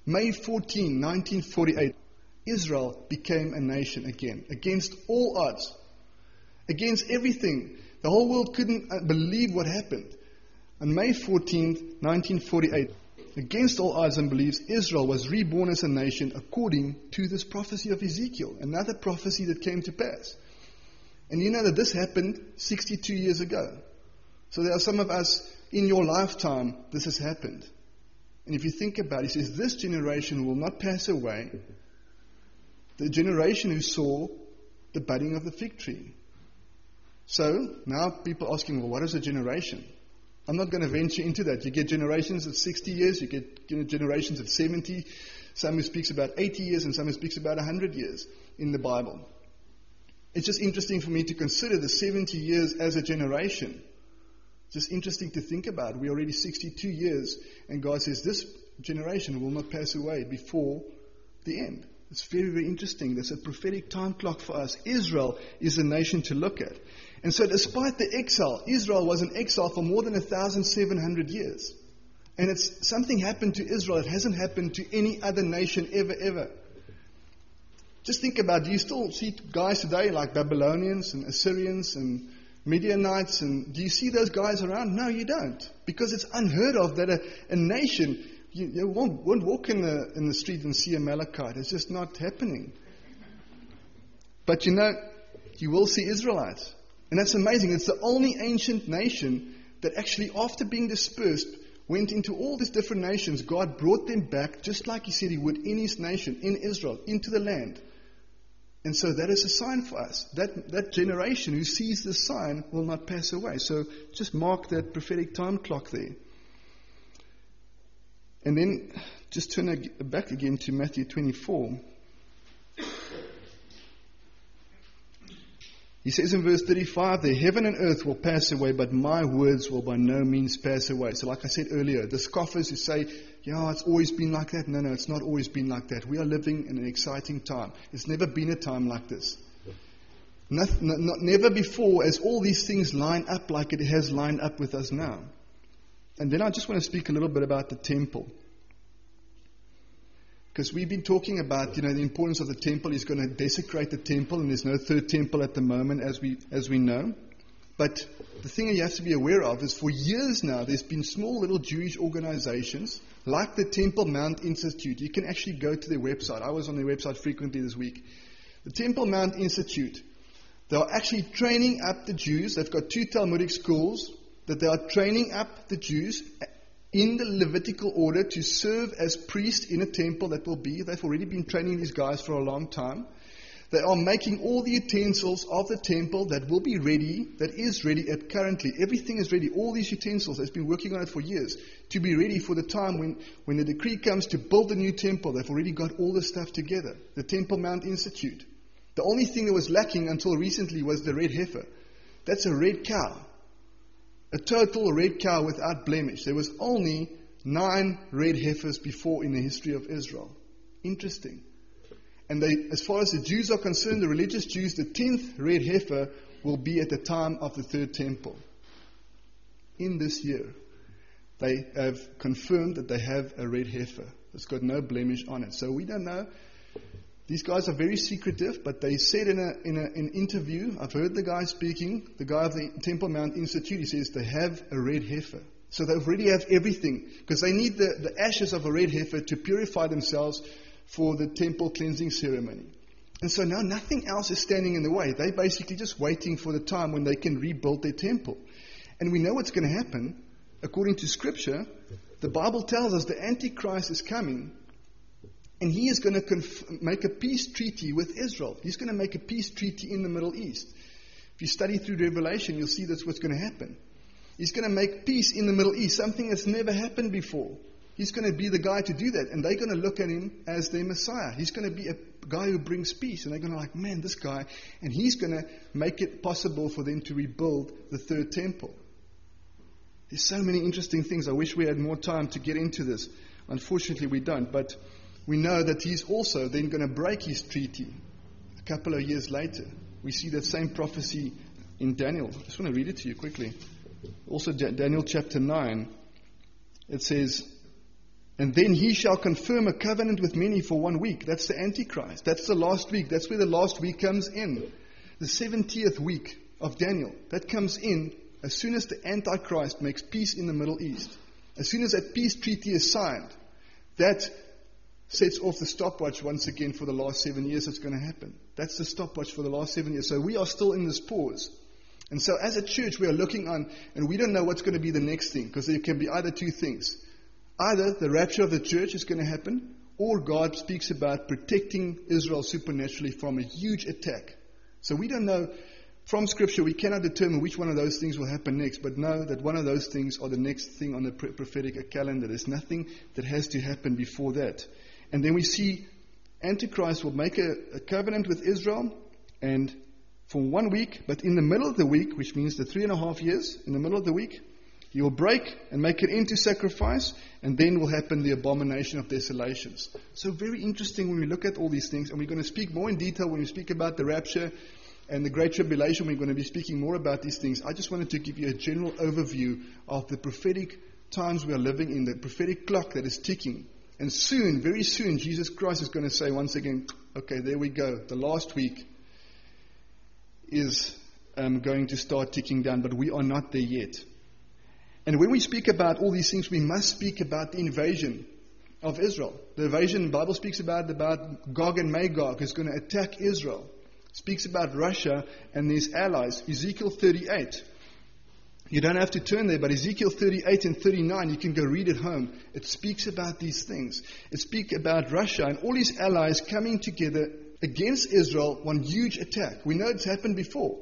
May fourteenth, nineteen forty-eight, Israel became a nation again, against all odds, against everything. The whole world couldn't believe what happened. On May fourteenth, nineteen forty-eight, against all odds and beliefs, Israel was reborn as a nation according to this prophecy of Ezekiel, another prophecy that came to pass. And you know that this happened sixty-two years ago. So there are some of us, in your lifetime, this has happened. And if you think about it, he says, this generation will not pass away. The generation who saw the budding of the fig tree. So now people are asking, well, what is a generation? I'm not going to venture into that. You get generations at sixty years, you get you know, generations at seventy, some who speaks about eighty years, and some who speaks about one hundred years in the Bible. It's just interesting for me to consider the seventy years as a generation. Just interesting to think about. We're already sixty-two years, and God says this generation will not pass away before the end. It's very, very interesting. There's a prophetic time clock for us. Israel is a nation to look at. And so despite the exile, Israel was in exile for more than one thousand seven hundred years. And it's something happened to Israel that hasn't happened to any other nation ever, ever. Just think about, do you still see guys today like Babylonians and Assyrians and Midianites, and do you see those guys around? No, you don't. Because it's unheard of that a, a nation, you, you won't, won't walk in the, in the street and see a Amalekite. It's just not happening. But you know, you will see Israelites. And that's amazing. It's the only ancient nation that actually, after being dispersed, went into all these different nations. God brought them back, just like he said he would in his nation, in Israel, into the land. And so that is a sign for us. That that generation who sees this sign will not pass away. So just mark that prophetic time clock there. And then just turn back again to Matthew twenty-four. He says in verse thirty-five, the heaven and earth will pass away, but my words will by no means pass away. So like I said earlier, the scoffers who say, yeah, it's always been like that. No, no, it's not always been like that. We are living in an exciting time. It's never been a time like this. Not, not, not, never before as all these things line up like it has lined up with us now. And then I just want to speak a little bit about the temple. Because we've been talking about, you know, the importance of the temple. He's going to desecrate the temple, and there's no third temple at the moment, as we as we know. But the thing you have to be aware of is for years now, there's been small little Jewish organizations like the Temple Mount Institute. You can actually go to their website. I was on their website frequently this week. The Temple Mount Institute, they are actually training up the Jews. They've got two Talmudic schools that they are training up the Jews in the Levitical order to serve as priests in a temple that will be. They've already been training these guys for a long time. They are making all the utensils of the temple that will be ready, that is ready at currently. Everything is ready. All these utensils, they've been working on it for years, to be ready for the time when, when the decree comes to build the new temple. They've already got all this stuff together. The Temple Mount Institute. The only thing that was lacking until recently was the red heifer. That's a red cow. A total red cow without blemish. There was only nine red heifers before in the history of Israel. Interesting. And they, as far as the Jews are concerned, the religious Jews, the tenth red heifer will be at the time of the third temple. In this year, they have confirmed that they have a red heifer. It's got no blemish on it. So we don't know. These guys are very secretive, but they said in a in a, an interview, I've heard the guy speaking, the guy of the Temple Mount Institute, he says they have a red heifer. So they already have everything, because they need the, the ashes of a red heifer to purify themselves for the temple cleansing ceremony. And so now nothing else is standing in the way. They're basically just waiting for the time when they can rebuild their temple. And we know what's going to happen. According to Scripture, the Bible tells us the Antichrist is coming, and he is going to conf- make a peace treaty with Israel. He's going to make a peace treaty in the Middle East. If you study through Revelation, you'll see that's what's going to happen. He's going to make peace in the Middle East, something that's never happened before. He's going to be the guy to do that, and they're going to look at him as their Messiah. He's going to be a guy who brings peace, and they're going to like, man, this guy, and he's going to make it possible for them to rebuild the third temple. There's so many interesting things. I wish we had more time to get into this. Unfortunately, we don't, but we know that he's also then going to break his treaty a couple of years later. We see that same prophecy in Daniel. I just want to read it to you quickly. Also, Daniel chapter nine, it says, And then he shall confirm a covenant with many for one week. That's the Antichrist. That's the last week. That's where the last week comes in. The seventieth week of Daniel. That comes in as soon as the Antichrist makes peace in the Middle East. As soon as that peace treaty is signed, that sets off the stopwatch once again for the last seven years that's going to happen. That's the stopwatch for the last seven years. So we are still in this pause. And so as a church, we are looking on, and we don't know what's going to be the next thing, because there can be either two things. Either the rapture of the church is going to happen, or God speaks about protecting Israel supernaturally from a huge attack. So we don't know, from Scripture, we cannot determine which one of those things will happen next, but know that one of those things are the next thing on the prophetic calendar. There's nothing that has to happen before that. And then we see Antichrist will make a, a covenant with Israel, and for one week, but in the middle of the week, which means the three and a half years, in the middle of the week, he will break and make it into sacrifice, and then will happen the abomination of desolations. So very interesting when we look at all these things, and we're going to speak more in detail when we speak about the rapture and the Great Tribulation. We're going to be speaking more about these things. I just wanted to give you a general overview of the prophetic times we are living in, the prophetic clock that is ticking. And soon, very soon, Jesus Christ is going to say once again, okay, there we go. The last week is um, going to start ticking down, but we are not there yet. And when we speak about all these things, we must speak about the invasion of Israel. The invasion, the Bible speaks about, about Gog and Magog is going to attack Israel. It speaks about Russia and these allies. Ezekiel thirty-eight. You don't have to turn there, but Ezekiel thirty-eight and thirty-nine, you can go read it home. It speaks about these things. It speaks about Russia and all his allies coming together against Israel, one huge attack. We know it's happened before.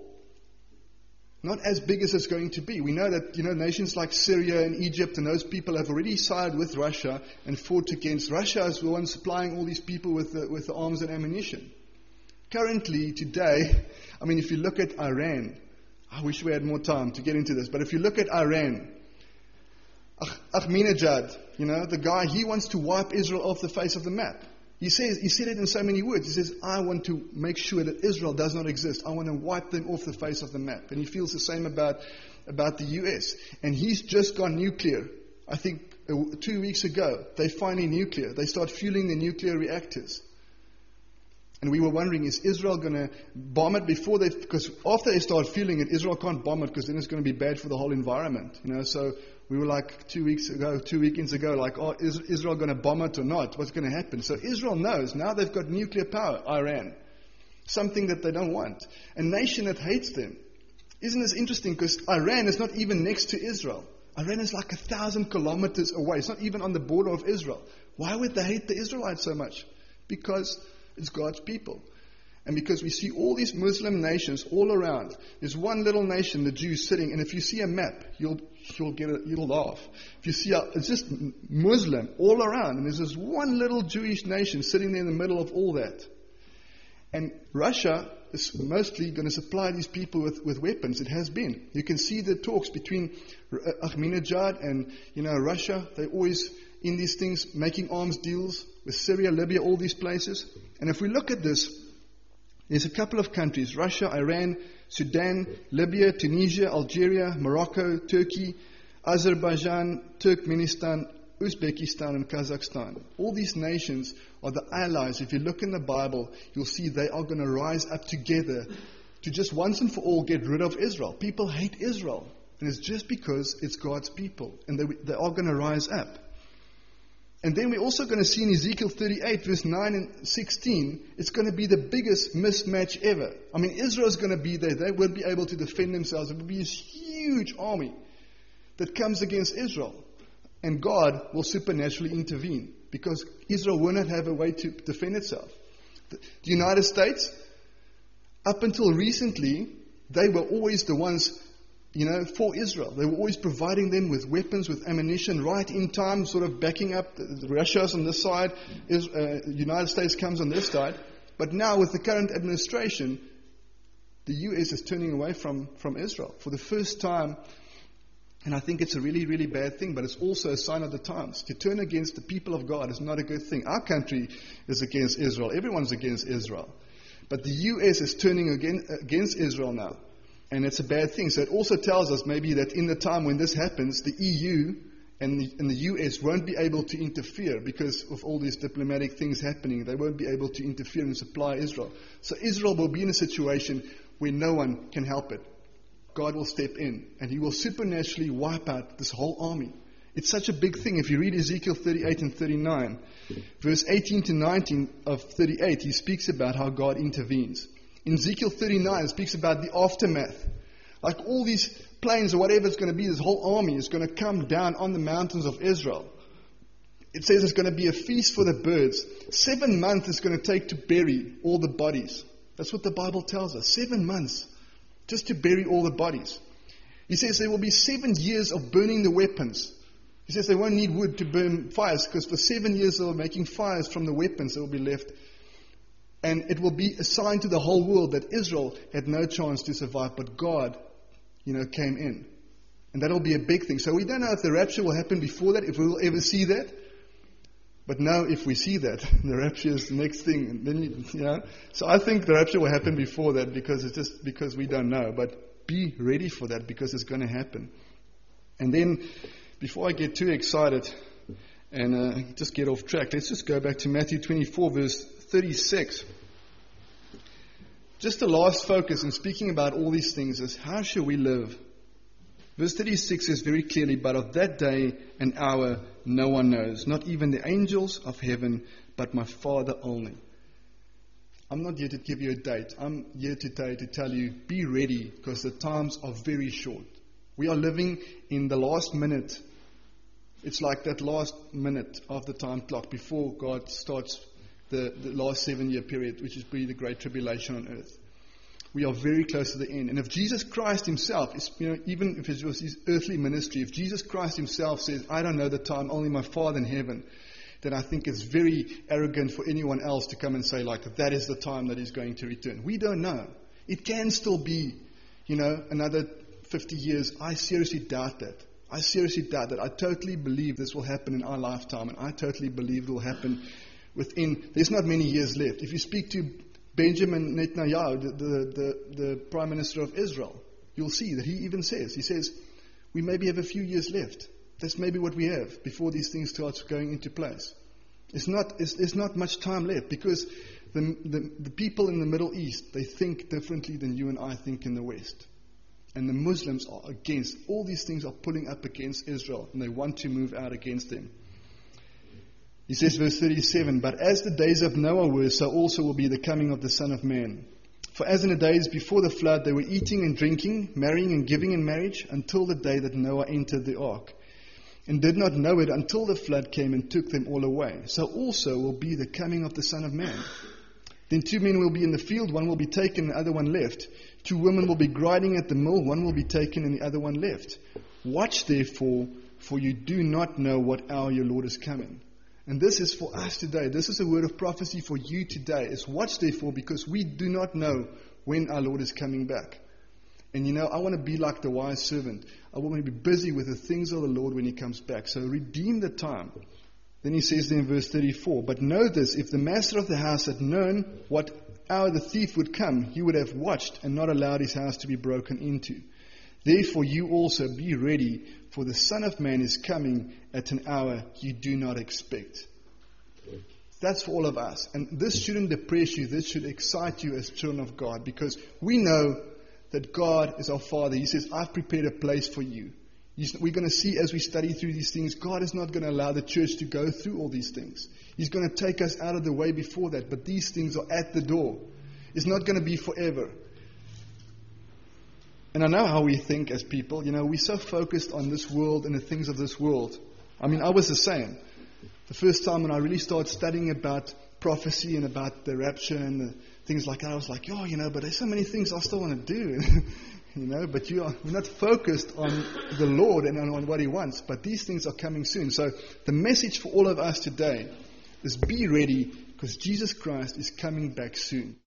Not as big as it's going to be. We know that, you know, nations like Syria and Egypt and those people have already sided with Russia and fought against. Russia is the one supplying all these people with the, with the arms and ammunition. Currently, today, I mean, if you look at Iran, I wish we had more time to get into this, but if you look at Iran, Ahmadinejad, you know, the guy, he wants to wipe Israel off the face of the map. He says, he said it in so many words. He says, I want to make sure that Israel does not exist. I want to wipe them off the face of the map. And he feels the same about, about the U S. And he's just gone nuclear. I think uh, two weeks ago, they finally nuclear. They start fueling the nuclear reactors. And we were wondering, is Israel going to bomb it before they, because after they start fueling it, Israel can't bomb it because then it's going to be bad for the whole environment. You know, so we were like two weeks ago, two weekends ago, like, oh, is Israel going to bomb it or not? What's going to happen? So Israel knows. Now they've got nuclear power, Iran. Something that they don't want. A nation that hates them. Isn't this interesting? Because Iran is not even next to Israel. Iran is like a thousand kilometers away. It's not even on the border of Israel. Why would they hate the Israelites so much? Because it's God's people. And because we see all these Muslim nations all around, there's one little nation, the Jews, sitting, and if you see a map, you'll you'll get a, you'll laugh. If you see, a, it's just Muslim all around, and there's this one little Jewish nation sitting there in the middle of all that. And Russia is mostly going to supply these people with, with weapons. It has been. You can see the talks between Ahmadinejad and, you know, Russia. They're always in these things, making arms deals with Syria, Libya, all these places. And if we look at this, there's a couple of countries, Russia, Iran, Sudan, Libya, Tunisia, Algeria, Morocco, Turkey, Azerbaijan, Turkmenistan, Uzbekistan, and Kazakhstan. All these nations are the allies. If you look in the Bible, you'll see they are going to rise up together to just once and for all get rid of Israel. People hate Israel. And it's just because it's God's people. And they, they are going to rise up. And then we're also going to see in Ezekiel thirty-eight, verse nine and sixteen, it's going to be the biggest mismatch ever. I mean, Israel is going to be there. They won't be able to defend themselves. It will be this huge army that comes against Israel. And God will supernaturally intervene because Israel will not have a way to defend itself. The United States, up until recently, they were always the ones, you know, for Israel. They were always providing them with weapons, with ammunition, right in time, sort of backing up. Russia's on this side, is, uh, United States comes on this side. But now with the current administration, the U S is turning away from, from Israel for the first time. And I think it's a really, really bad thing, but it's also a sign of the times. To turn against the people of God is not a good thing. Our country is against Israel. Everyone's against Israel. But the U S is turning again, against Israel now. And it's a bad thing. So it also tells us maybe that in the time when this happens, the E U And the, and the U S won't be able to interfere because of all these diplomatic things happening. They won't be able to interfere and supply Israel. So Israel will be in a situation where no one can help it. God will step in and He will supernaturally wipe out this whole army. It's such a big thing. If you read Ezekiel thirty-eight and thirty-nine, verse eighteen to nineteen of thirty-eight, he speaks about how God intervenes. In Ezekiel thirty-nine, it speaks about the aftermath. Like all these planes or whatever it's going to be, this whole army is going to come down on the mountains of Israel. It says it's going to be a feast for the birds. Seven months it's going to take to bury all the bodies. That's what the Bible tells us. Seven months just to bury all the bodies. He says there will be seven years of burning the weapons. He says they won't need wood to burn fires because for seven years they were making fires from the weapons that will be left. And it will be a sign to the whole world that Israel had no chance to survive, but God, you know, came in. And that'll be a big thing. So we don't know if the rapture will happen before that, if we will ever see that. But now if we see that, the rapture is the next thing. And then, you, you know, so I think the rapture will happen before that because it's just because we don't know. But be ready for that because it's going to happen. And then, before I get too excited and uh, just get off track, let's just go back to Matthew twenty-four, verse thirty-six. Just the last focus in speaking about all these things is how shall we live? Verse thirty-six says very clearly, but of that day and hour no one knows, not even the angels of heaven, but my Father only. I'm not here to give you a date. I'm here today to tell you, be ready, because the times are very short. We are living in the last minute. It's like that last minute of the time clock before God starts the, the last seven-year period, which is be the Great Tribulation on earth. We are very close to the end. And if Jesus Christ Himself, is, you know, even if it was His earthly ministry, if Jesus Christ Himself says, I don't know the time, only my Father in heaven, then I think it's very arrogant for anyone else to come and say, like, that is the time that He's going to return. We don't know. It can still be, you know, another fifty years. I seriously doubt that. I seriously doubt that. I totally believe this will happen in our lifetime, and I totally believe it will happen within, there's not many years left. If you speak to Benjamin Netanyahu, the, the, the, the Prime Minister of Israel, you'll see that he even says, he says, we maybe have a few years left. That's maybe what we have before these things start going into place. It's not, it's, there's not much time left because the, the, the people in the Middle East, they think differently than you and I think in the West. And the Muslims are against, all these things are pulling up against Israel, and they want to move out against them. He says, verse thirty-seven, but as the days of Noah were, so also will be the coming of the Son of Man. For as in the days before the flood, they were eating and drinking, marrying and giving in marriage, until the day that Noah entered the ark, and did not know it until the flood came and took them all away. So also will be the coming of the Son of Man. Then two men will be in the field, one will be taken and the other one left. Two women will be grinding at the mill, one will be taken and the other one left. Watch therefore, for you do not know what hour your Lord is coming. And this is for us today. This is a word of prophecy for you today. It's watch therefore, because we do not know when our Lord is coming back. And you know, I want to be like the wise servant. I want to be busy with the things of the Lord when He comes back. So redeem the time. Then he says there in verse thirty-four, but know this, if the master of the house had known what hour the thief would come, he would have watched and not allowed his house to be broken into. Therefore you also be ready, for the Son of Man is coming at an hour you do not expect. That's for all of us. And this shouldn't depress you. This should excite you as children of God, because we know that God is our Father. He says, I've prepared a place for you. We're going to see as we study through these things, God is not going to allow the church to go through all these things. He's going to take us out of the way before that. But these things are at the door. It's not going to be forever. And I know how we think as people. You know, we're so focused on this world and the things of this world. I mean, I was the same. The first time when I really started studying about prophecy and about the rapture and the things like that, I was like, oh, you know, but there's so many things I still want to do. You know, but you are we're not focused on the Lord and on what He wants. But these things are coming soon. So the message for all of us today is be ready, because Jesus Christ is coming back soon.